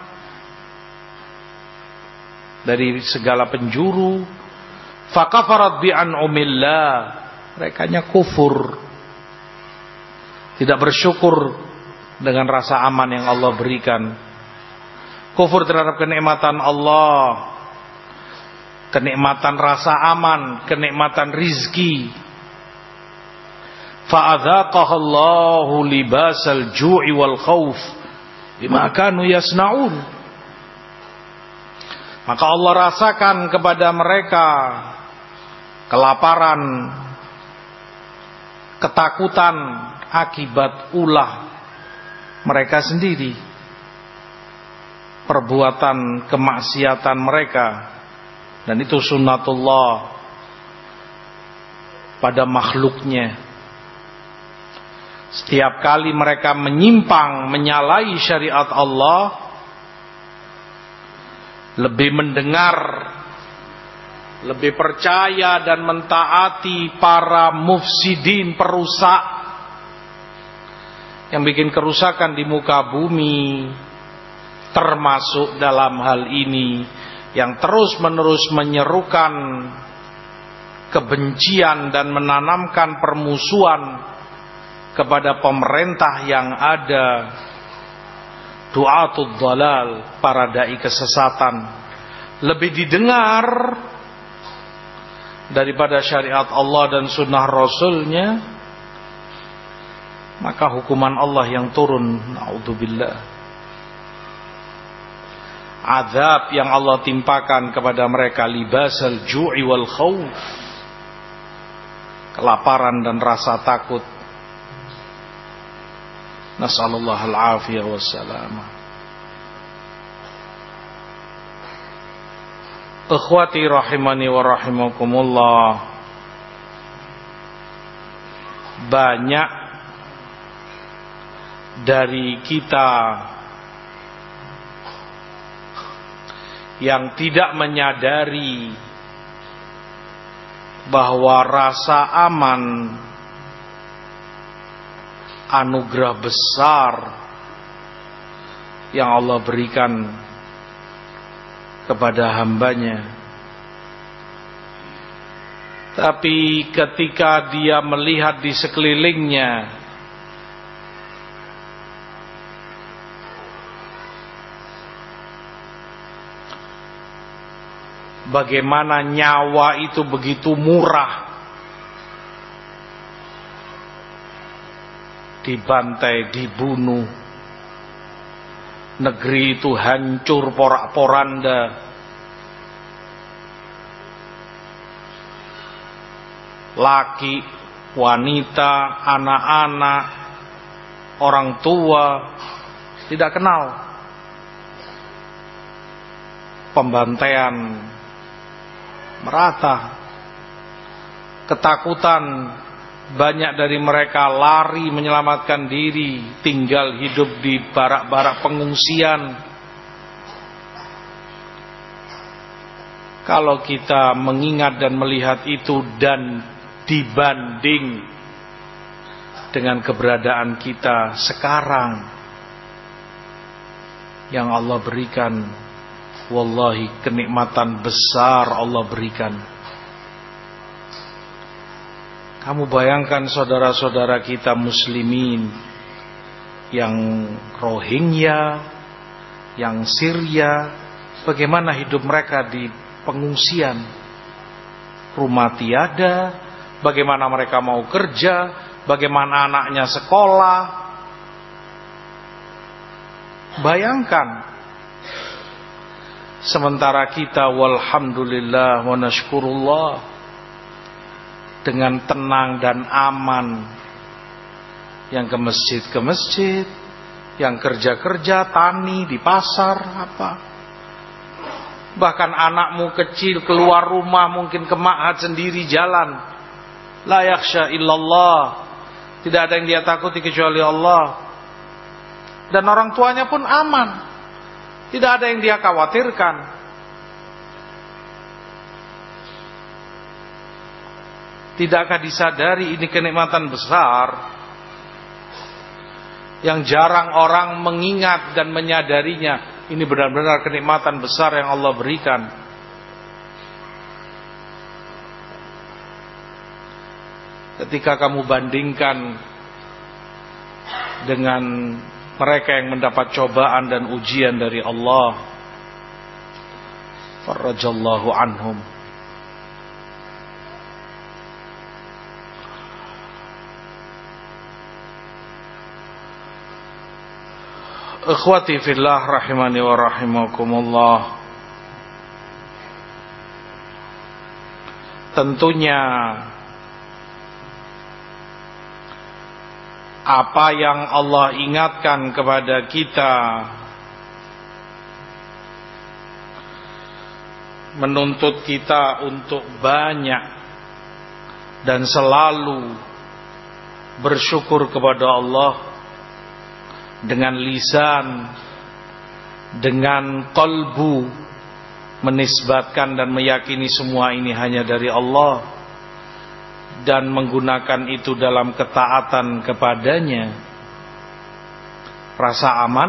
dari segala penjuru. Fakafarat bi'an'umillah, merekanya kufur, tidak bersyukur dengan rasa aman yang Allah berikan. Kufur terhadap kenikmatan Allah, kenikmatan rasa aman, kenikmatan rizki, fa'adzaqahallahu libasal ju'i wal khauf bima kanu yasnaun. Maka Allah rasakan kepada mereka kelaparan, ketakutan akibat ulah mereka sendiri, perbuatan kemaksiatan mereka. Dan itu sunnatullah pada makhluknya. Setiap kali mereka menyimpang, menyalahi syariat Allah, lebih mendengar, lebih percaya dan mentaati para mufsidin, perusak yang bikin kerusakan di muka bumi, termasuk dalam hal ini yang terus-menerus menyerukan kebencian dan menanamkan permusuhan kepada pemerintah yang ada, du'atul dhalal, para dai kesesatan, lebih didengar daripada syariat Allah dan sunnah Rasulnya, maka hukuman Allah yang turun, naudzubillah, azab yang Allah timpakan kepada mereka, libasal ju'i wal khauf, kelaparan dan rasa takut. Nas'alullah al-afiyah wassalamah. Ikhwati rahimani wa rahimakumullah, banyak dari kita yang tidak menyadari bahwa rasa aman anugerah besar yang Allah berikan kepada hambanya. Tapi ketika dia melihat di sekelilingnya bagaimana nyawa itu begitu murah, dibantai, dibunuh, negeri itu hancur porak-poranda, laki, wanita, anak-anak, orang tua tidak kenal, pembantaian merata, ketakutan. Banyak dari mereka lari menyelamatkan diri, tinggal hidup di barak-barak pengungsian. Kalau kita mengingat dan melihat itu dan dibanding dengan keberadaan kita sekarang yang Allah berikan, wallahi kenikmatan besar Allah berikan. Kamu bayangkan saudara-saudara kita muslimin yang Rohingya, yang Syria, bagaimana hidup mereka di pengungsian, rumah tiada, bagaimana mereka mau kerja, bagaimana anaknya sekolah. Bayangkan, sementara kita walhamdulillah wa nashkurullah dengan tenang dan aman, yang ke masjid, yang kerja-kerja, tani, di pasar, apa. Bahkan anakmu kecil keluar rumah mungkin ke ma'had sendiri jalan. La yakhsha illallah. Tidak ada yang dia takuti kecuali Allah. Dan orang tuanya pun aman. Tidak ada yang dia khawatirkan. Tidakkah disadari ini kenikmatan besar yang jarang orang mengingat dan menyadarinya? Ini benar-benar kenikmatan besar yang Allah berikan. Ketika kamu bandingkan dengan mereka yang mendapat cobaan dan ujian dari Allah, farajallahu anhum, Ikhwati fillah rahimani wa rahimakumullah. Tentunya apa yang Allah ingatkan kepada kita menuntut kita untuk banyak dan selalu bersyukur kepada Allah dengan lisan, dengan qalbu, menisbatkan dan meyakini semua ini hanya dari Allah dan menggunakan itu dalam ketaatan kepadanya. Rasa aman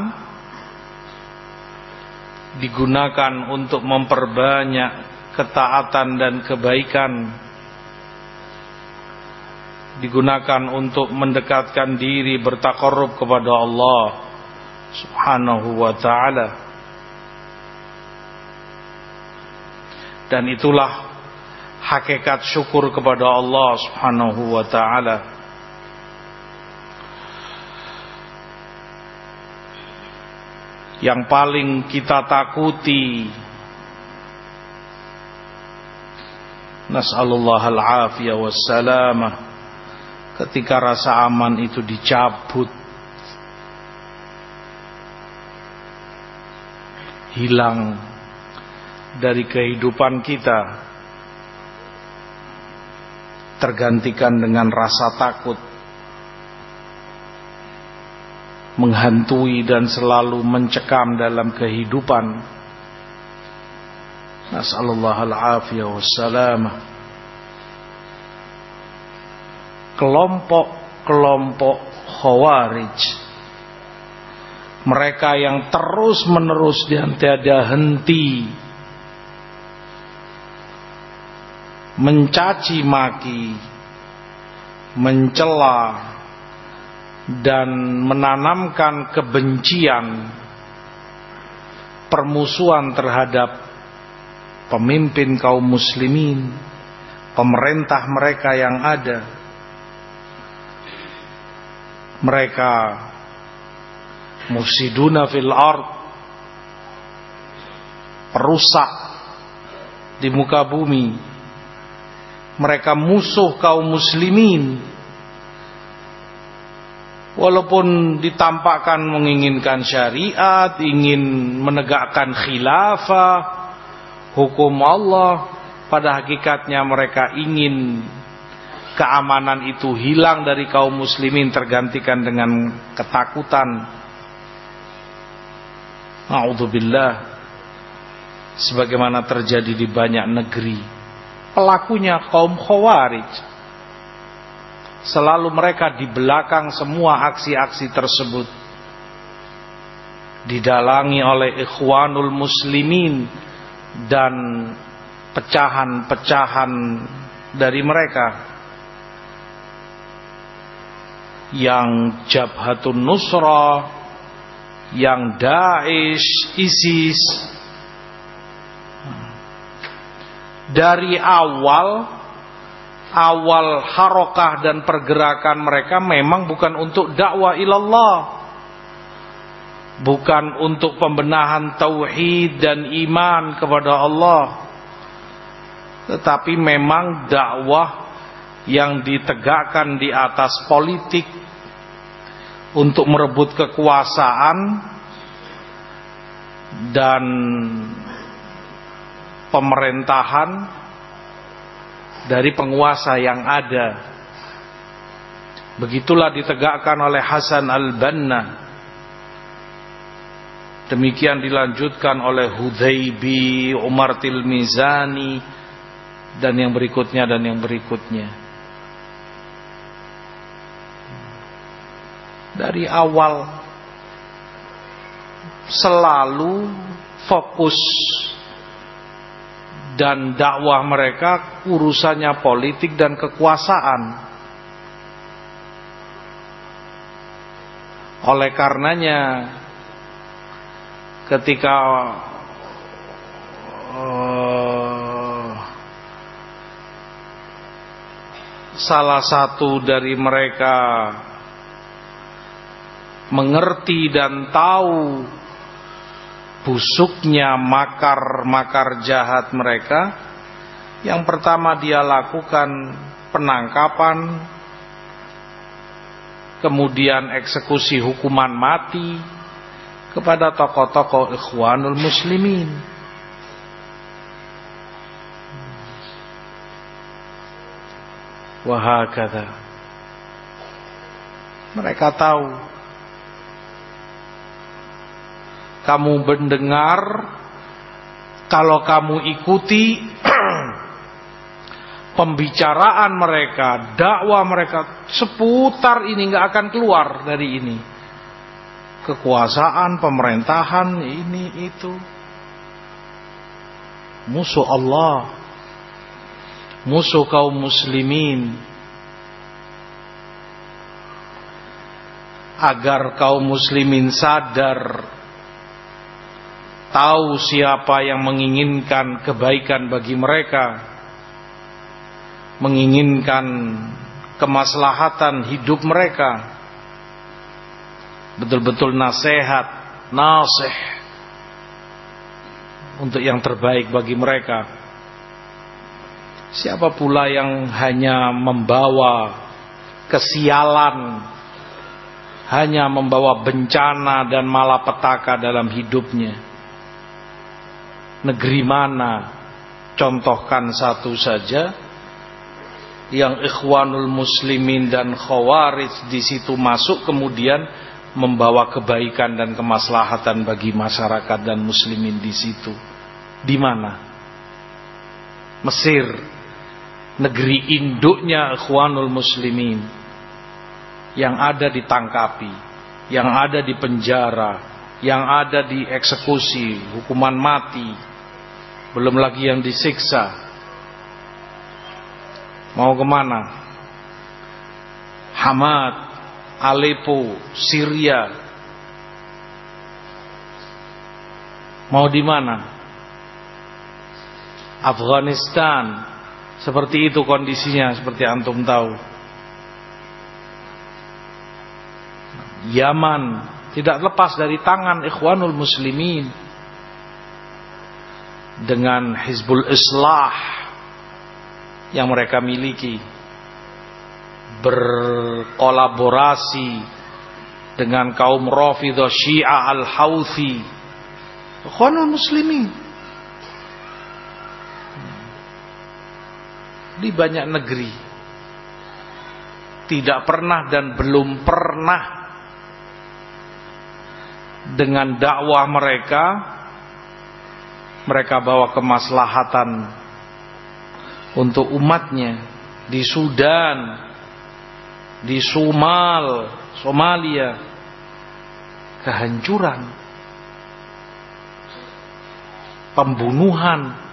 digunakan untuk memperbanyak ketaatan dan kebaikan, digunakan untuk mendekatkan diri bertaqarrub kepada Allah Subhanahu wa ta'ala. Dan itulah hakikat syukur kepada Allah Subhanahu wa ta'ala. Yang paling kita takuti, nas'alullah al-afiyah wassalamah, ketika rasa aman itu dicabut, hilang dari kehidupan kita, tergantikan dengan rasa takut, menghantui dan selalu mencekam dalam kehidupan. Nas'alullah al-afiyah wassalamah. Kelompok-kelompok Khawarij, mereka yang terus menerus dan tiada henti mencaci maki, mencela dan menanamkan kebencian, permusuhan terhadap pemimpin kaum muslimin, pemerintah mereka yang ada. Mereka mufsiduna fil ard, perusak di muka bumi. Mereka musuh kaum muslimin, walaupun ditampakkan menginginkan syariat, ingin menegakkan khilafah, hukum Allah, pada hakikatnya mereka ingin keamanan itu hilang dari kaum muslimin, tergantikan dengan ketakutan. A'udzubillah. Sebagaimana terjadi di banyak negeri, pelakunya kaum Khawarij. Selalu mereka di belakang semua aksi-aksi tersebut, didalangi oleh ikhwanul muslimin dan pecahan-pecahan dari mereka, yang Jabhatun Nusra, yang Daesh, ISIS. Dari awal harokah dan pergerakan mereka memang bukan untuk dakwah ilallah, bukan untuk pembenahan tauhid dan iman kepada Allah, tetapi memang dakwah yang ditegakkan di atas politik untuk merebut kekuasaan dan pemerintahan dari penguasa yang ada. Begitulah ditegakkan oleh Hasan al-Banna. Demikian dilanjutkan oleh Hudaybi, Umar Tilmizani, dan yang berikutnya dan yang berikutnya. Dari awal selalu fokus dan dakwah mereka urusannya politik dan kekuasaan. Oleh karenanya ketika salah satu dari mereka mengerti dan tahu busuknya makar-makar jahat mereka, yang pertama dia lakukan penangkapan, kemudian eksekusi hukuman mati kepada tokoh-tokoh Ikhwanul Muslimin. Wahakadha. Mereka tahu. Kamu mendengar, kalau kamu ikuti pembicaraan mereka, dakwah mereka seputar ini, nggak akan keluar dari ini. Kekuasaan, pemerintahan, ini itu. Musuh Allah, musuh kaum muslimin. Agar kaum muslimin sadar, tahu siapa yang menginginkan kebaikan bagi mereka, menginginkan kemaslahatan hidup mereka, betul-betul nasihat, nasih untuk yang terbaik bagi mereka. Siapa pula yang hanya membawa kesialan, hanya membawa bencana dan malapetaka dalam hidupnya? Negeri mana? Contohkan satu saja yang Ikhwanul Muslimin dan Khawarij di situ masuk, kemudian membawa kebaikan dan kemaslahatan bagi masyarakat dan muslimin di situ. Di mana? Mesir, negeri induknya Ikhwanul Muslimin, yang ada ditangkapi, yang ada di penjara, yang ada dieksekusi, hukuman mati, belum lagi yang disiksa. Mau kemana? Hamad, Aleppo, Syria. Mau di mana? Afghanistan. Seperti itu kondisinya, seperti antum tahu. Yaman tidak lepas dari tangan Ikhwanul Muslimin dengan Hizbul Islah yang mereka miliki, berkolaborasi dengan kaum Rafidhah Syiah Al-Houthi. Ikhwanul Muslimin di banyak negeri tidak pernah dan belum pernah dengan dakwah mereka bawa kemaslahatan untuk umatnya. Di Sudan, di Somalia, kehancuran, pembunuhan.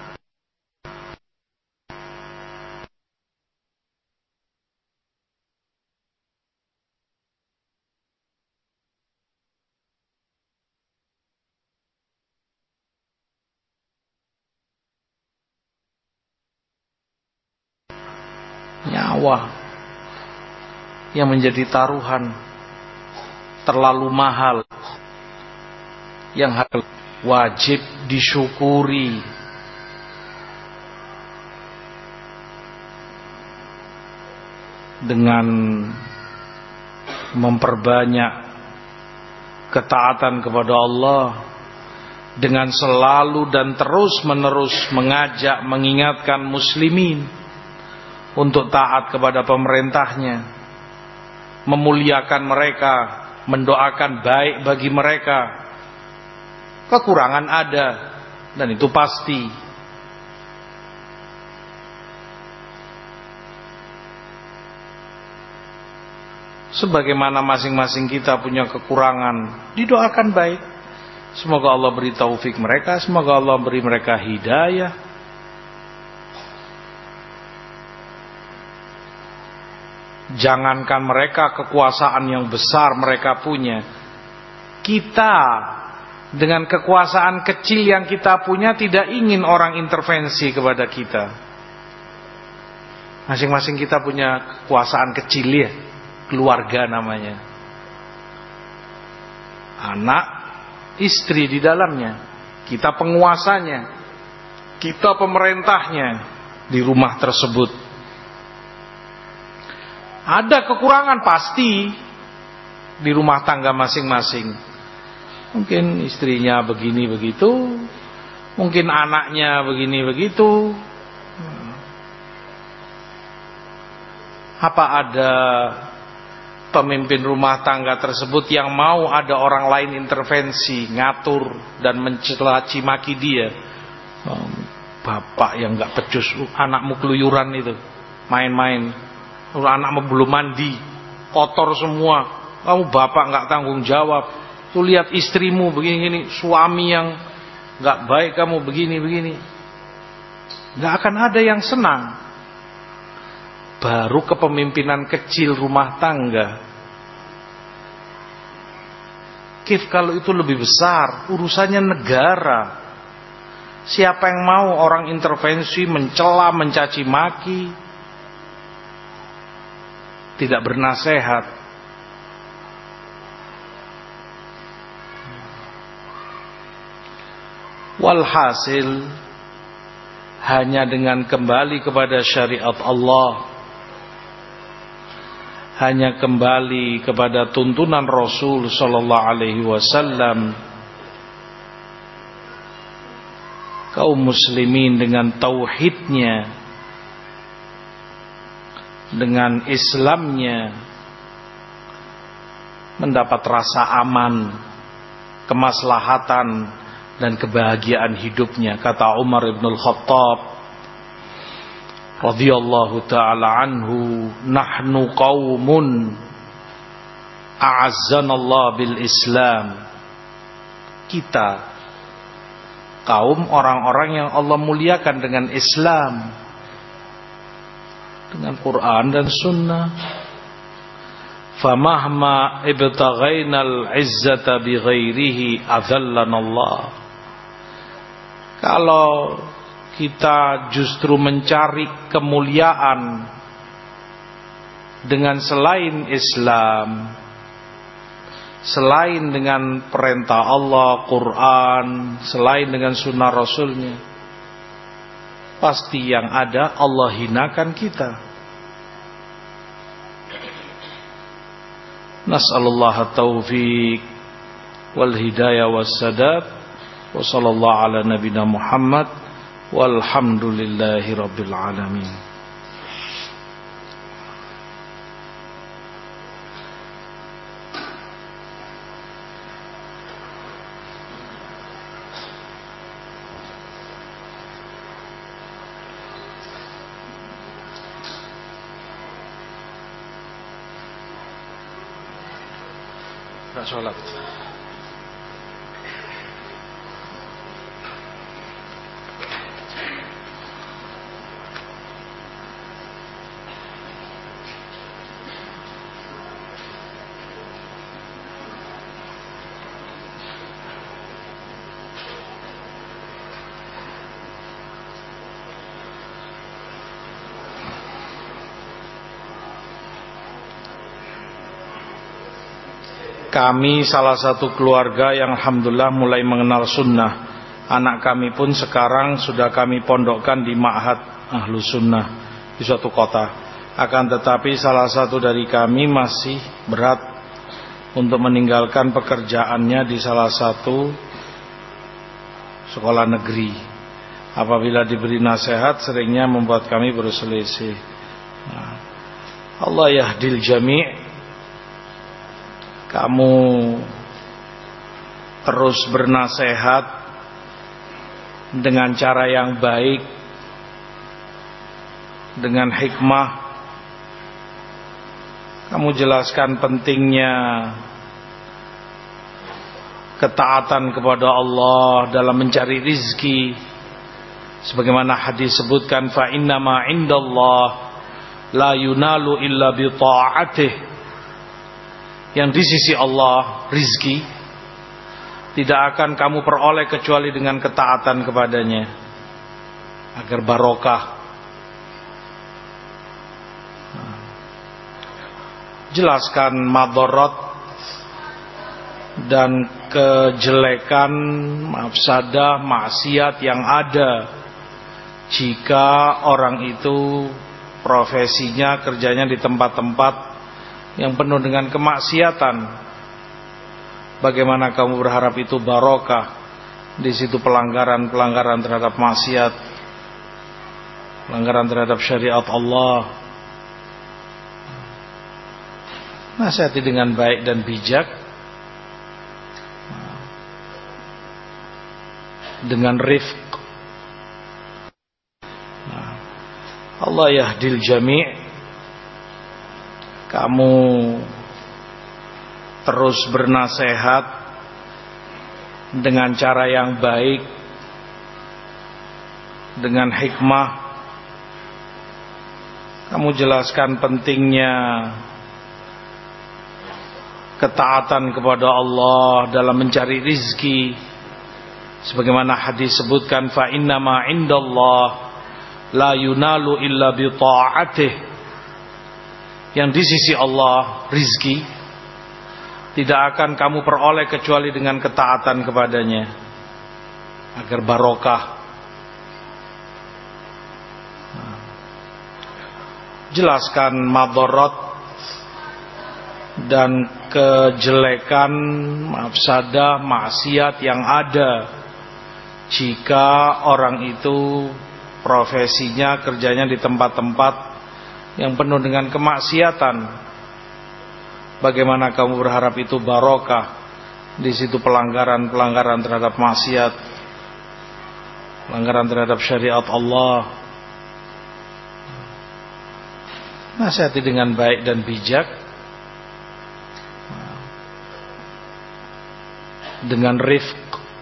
Nyawa yang menjadi taruhan terlalu mahal, yang wajib disyukuri. Dengan memperbanyak ketaatan kepada Allah, dengan selalu dan terus menerus mengajak, mengingatkan muslimin untuk taat kepada pemerintahnya, memuliakan mereka, mendoakan baik bagi mereka. Kekurangan ada, dan itu pasti. Sebagaimana masing-masing kita punya kekurangan, didoakan baik. Semoga Allah beri taufik mereka, semoga Allah beri mereka hidayah. Jangankan mereka kekuasaan yang besar mereka punya, kita dengan kekuasaan kecil yang kita punya tidak ingin orang intervensi kepada kita. Masing-masing kita punya kekuasaan kecil ya, keluarga namanya. anak, istri di dalamnya. Kita penguasanya, kita pemerintahnya di rumah tersebut. Ada kekurangan pasti di rumah tangga masing-masing. Mungkin istrinya begini begitu, mungkin anaknya begini begitu. Apa ada pemimpin rumah tangga tersebut yang mau ada orang lain intervensi, ngatur dan mencaci maki dia? Bapak yang gak becus, anakmu keluyuran itu, main-main, anakmu belum mandi, kotor semua, kamu bapak gak tanggung jawab. Tuh lihat istrimu begini-gini, suami yang gak baik, kamu begini-begini. Gak akan ada yang senang. Baru kepemimpinan kecil rumah tangga. Kalau itu lebih besar, urusannya negara. Siapa yang mau orang intervensi, mencela, mencaci maki, tidak bernasehat? Walhasil, hanya dengan kembali kepada syariat Allah, hanya kembali kepada tuntunan Rasul sallallahu alaihi wasallam, kaum muslimin dengan tauhidnya, dengan Islamnya, mendapat rasa aman, kemaslahatan dan kebahagiaan hidupnya. Kata Umar ibn al-Khattab radhiyallahu ta'ala anhu, nahnu qaumun a'azzanallah bil Islam. Kita kaum orang-orang yang Allah muliakan dengan Islam, dengan Quran dan Sunnah. Famahma ibtaghainal izzata bighairihi adhallanallah. Kalau kita justru mencari kemuliaan dengan selain Islam, selain dengan perintah Allah, Quran, selain dengan sunnah Rasulnya, pasti yang ada Allah hinakan kita. Nas'alullah taufiq wal hidayah was sadad, wa sallallahu ala nabina Muhammad, walhamdulillahi rabbil alamin. Sholat. Kami salah satu keluarga yang alhamdulillah mulai mengenal sunnah. Anak kami pun sekarang sudah kami pondokkan di Ma'had Ahlus Sunnah di suatu kota. Akan tetapi salah satu dari kami masih berat untuk meninggalkan pekerjaannya di salah satu sekolah negeri. Apabila diberi nasihat, seringnya membuat kami berselisih. Allah yahdil jami'. Kamu terus bernasehat dengan cara yang baik, dengan hikmah. Kamu jelaskan pentingnya ketaatan kepada Allah dalam mencari rizki. Sebagaimana hadis sebutkan, fa innama indallah la yunalu illa bi ta'atih. Yang di sisi Allah rizki tidak akan kamu peroleh kecuali dengan ketaatan kepadanya, agar barokah. Jelaskan madarat dan kejelekan, mafsadah, maksiat yang ada jika orang itu profesinya, kerjanya di tempat-tempat yang penuh dengan kemaksiatan. Bagaimana kamu berharap itu barokah? Di situ pelanggaran terhadap maksiat, pelanggaran terhadap syariat Allah. Nasihati dengan baik dan bijak, dengan rifq. Allah yahdil jami'. Kamu terus bernasehat dengan cara yang baik, dengan hikmah. Kamu jelaskan pentingnya ketaatan kepada Allah dalam mencari rizki, sebagaimana hadis sebutkan, fa innama indallah la yunalu illa bi ta'atih. Yang di sisi Allah rizki tidak akan kamu peroleh kecuali dengan ketaatan kepadanya, agar barokah. Jelaskan madarat dan kejelekan, mafsadah, maksiat yang ada jika orang itu profesinya, kerjanya di tempat-tempat yang penuh dengan kemaksiatan. Bagaimana kamu berharap itu barokah? Di situ pelanggaran terhadap maksiat, pelanggaran terhadap syariat Allah. Nasihati dengan baik dan bijak, dengan rifq.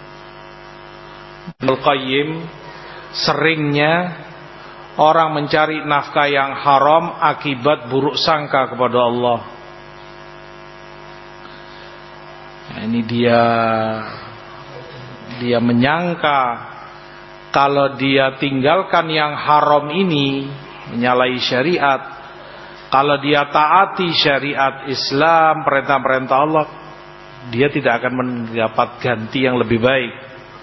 Al-Qayyim, seringnya orang mencari nafkah yang haram akibat buruk sangka kepada Allah. Nah, ini dia menyangka kalau dia tinggalkan yang haram ini, menyalahi syariat, kalau dia taati syariat Islam, perintah-perintah Allah, dia tidak akan mendapat ganti yang lebih baik.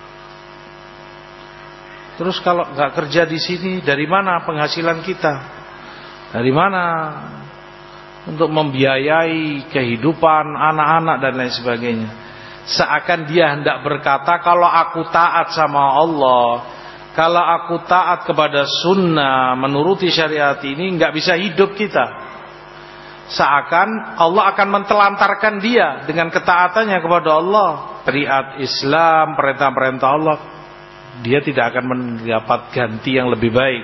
Terus kalau nggak kerja di sini, dari mana penghasilan kita? Dari mana untuk membiayai kehidupan anak-anak dan lain sebagainya? Seakan dia hendak berkata, kalau aku taat sama Allah, kalau aku taat kepada sunnah, menuruti syariat ini, nggak bisa hidup kita. Seakan Allah akan mentelantarkan dia dengan ketaatannya kepada Allah, syariat Islam, perintah-perintah Allah, dia tidak akan mendapat ganti yang lebih baik.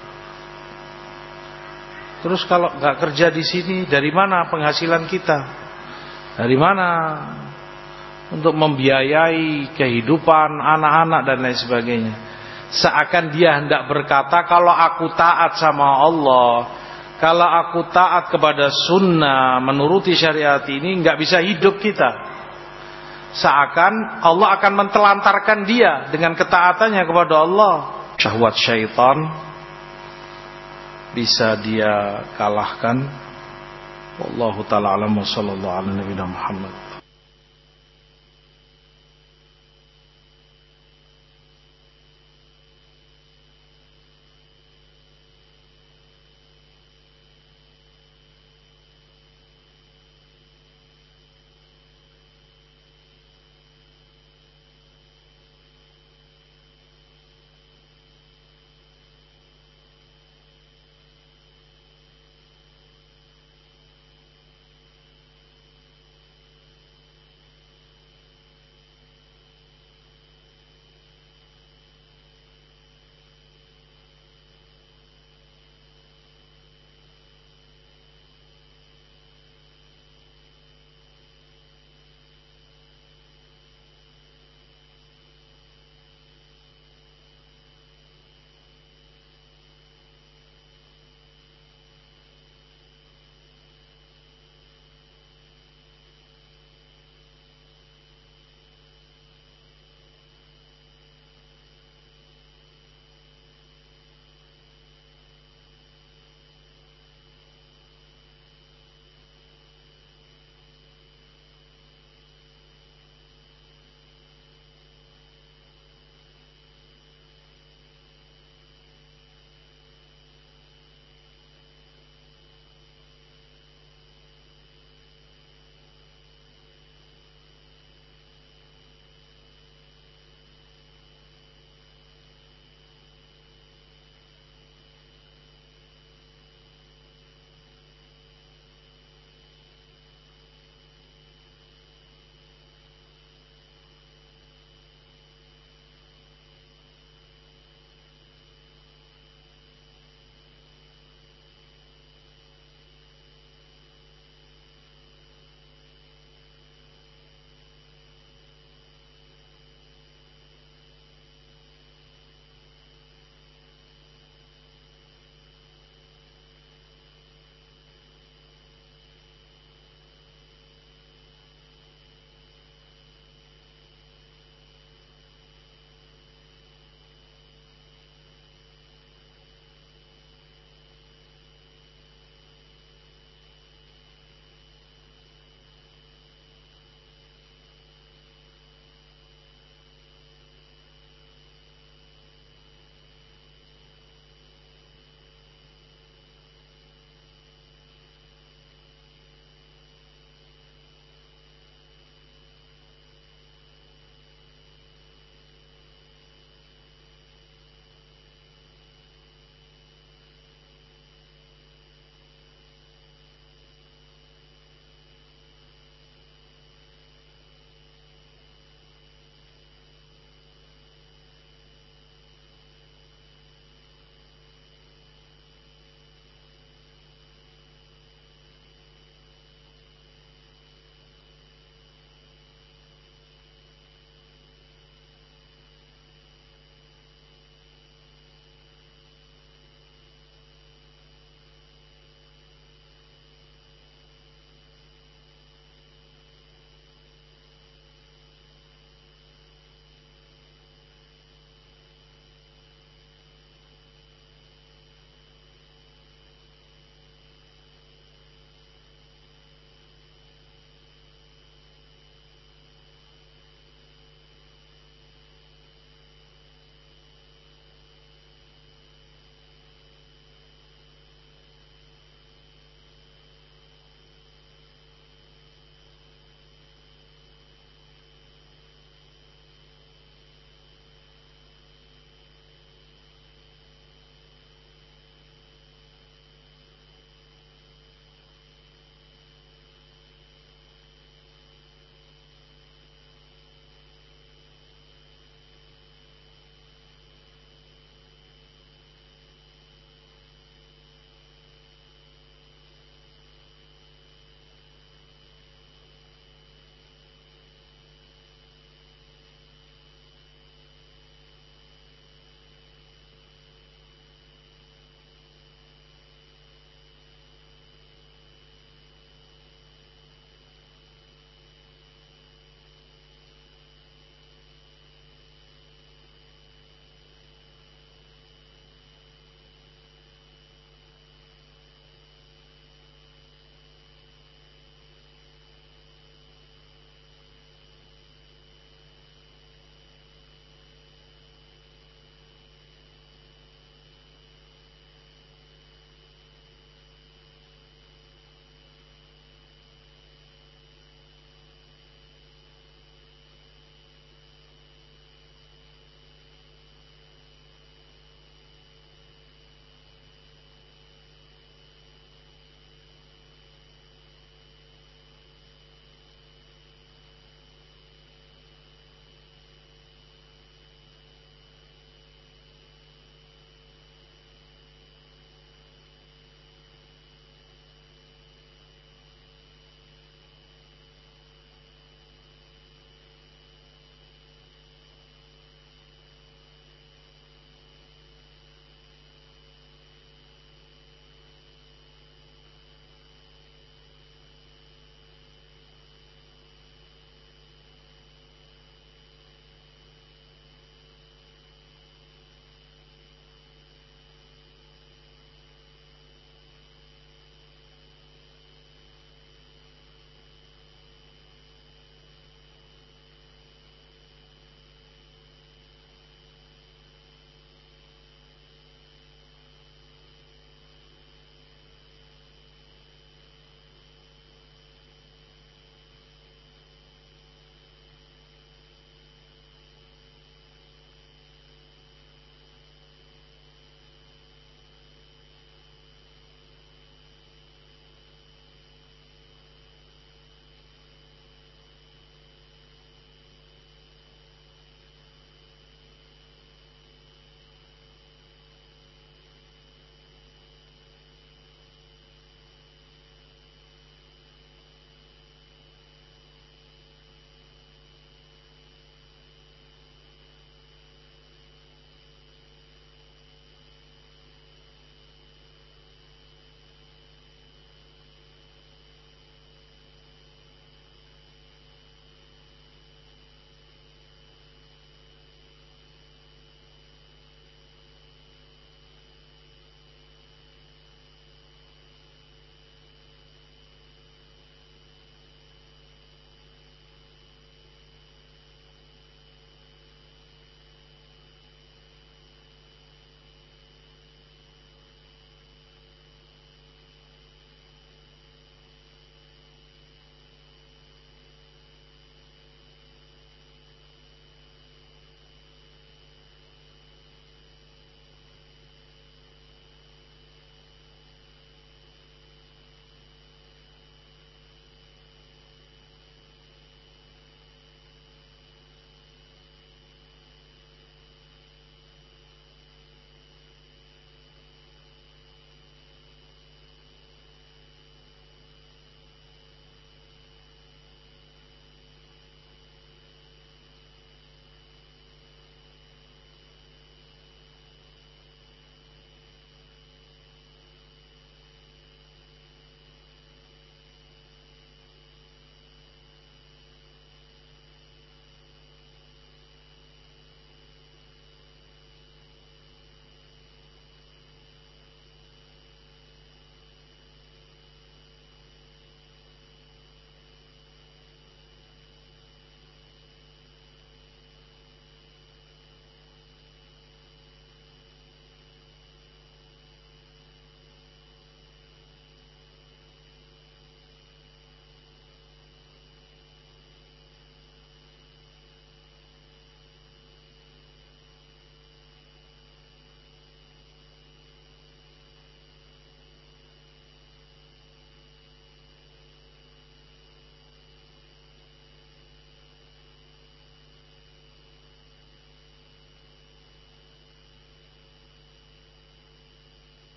Terus kalau nggak kerja di sini, dari mana penghasilan kita? Dari mana untuk membiayai kehidupan anak-anak dan lain sebagainya? Seakan dia hendak berkata, kalau aku taat sama Allah, kalau aku taat kepada sunnah, menuruti syariat ini, nggak bisa hidup kita. Seakan Allah akan mentelantarkan dia dengan ketaatannya kepada Allah. Syahwat syaitan bisa dia kalahkan. Wallahu ta'ala a'lam wa sallallahu ala nabiyina Muhammad.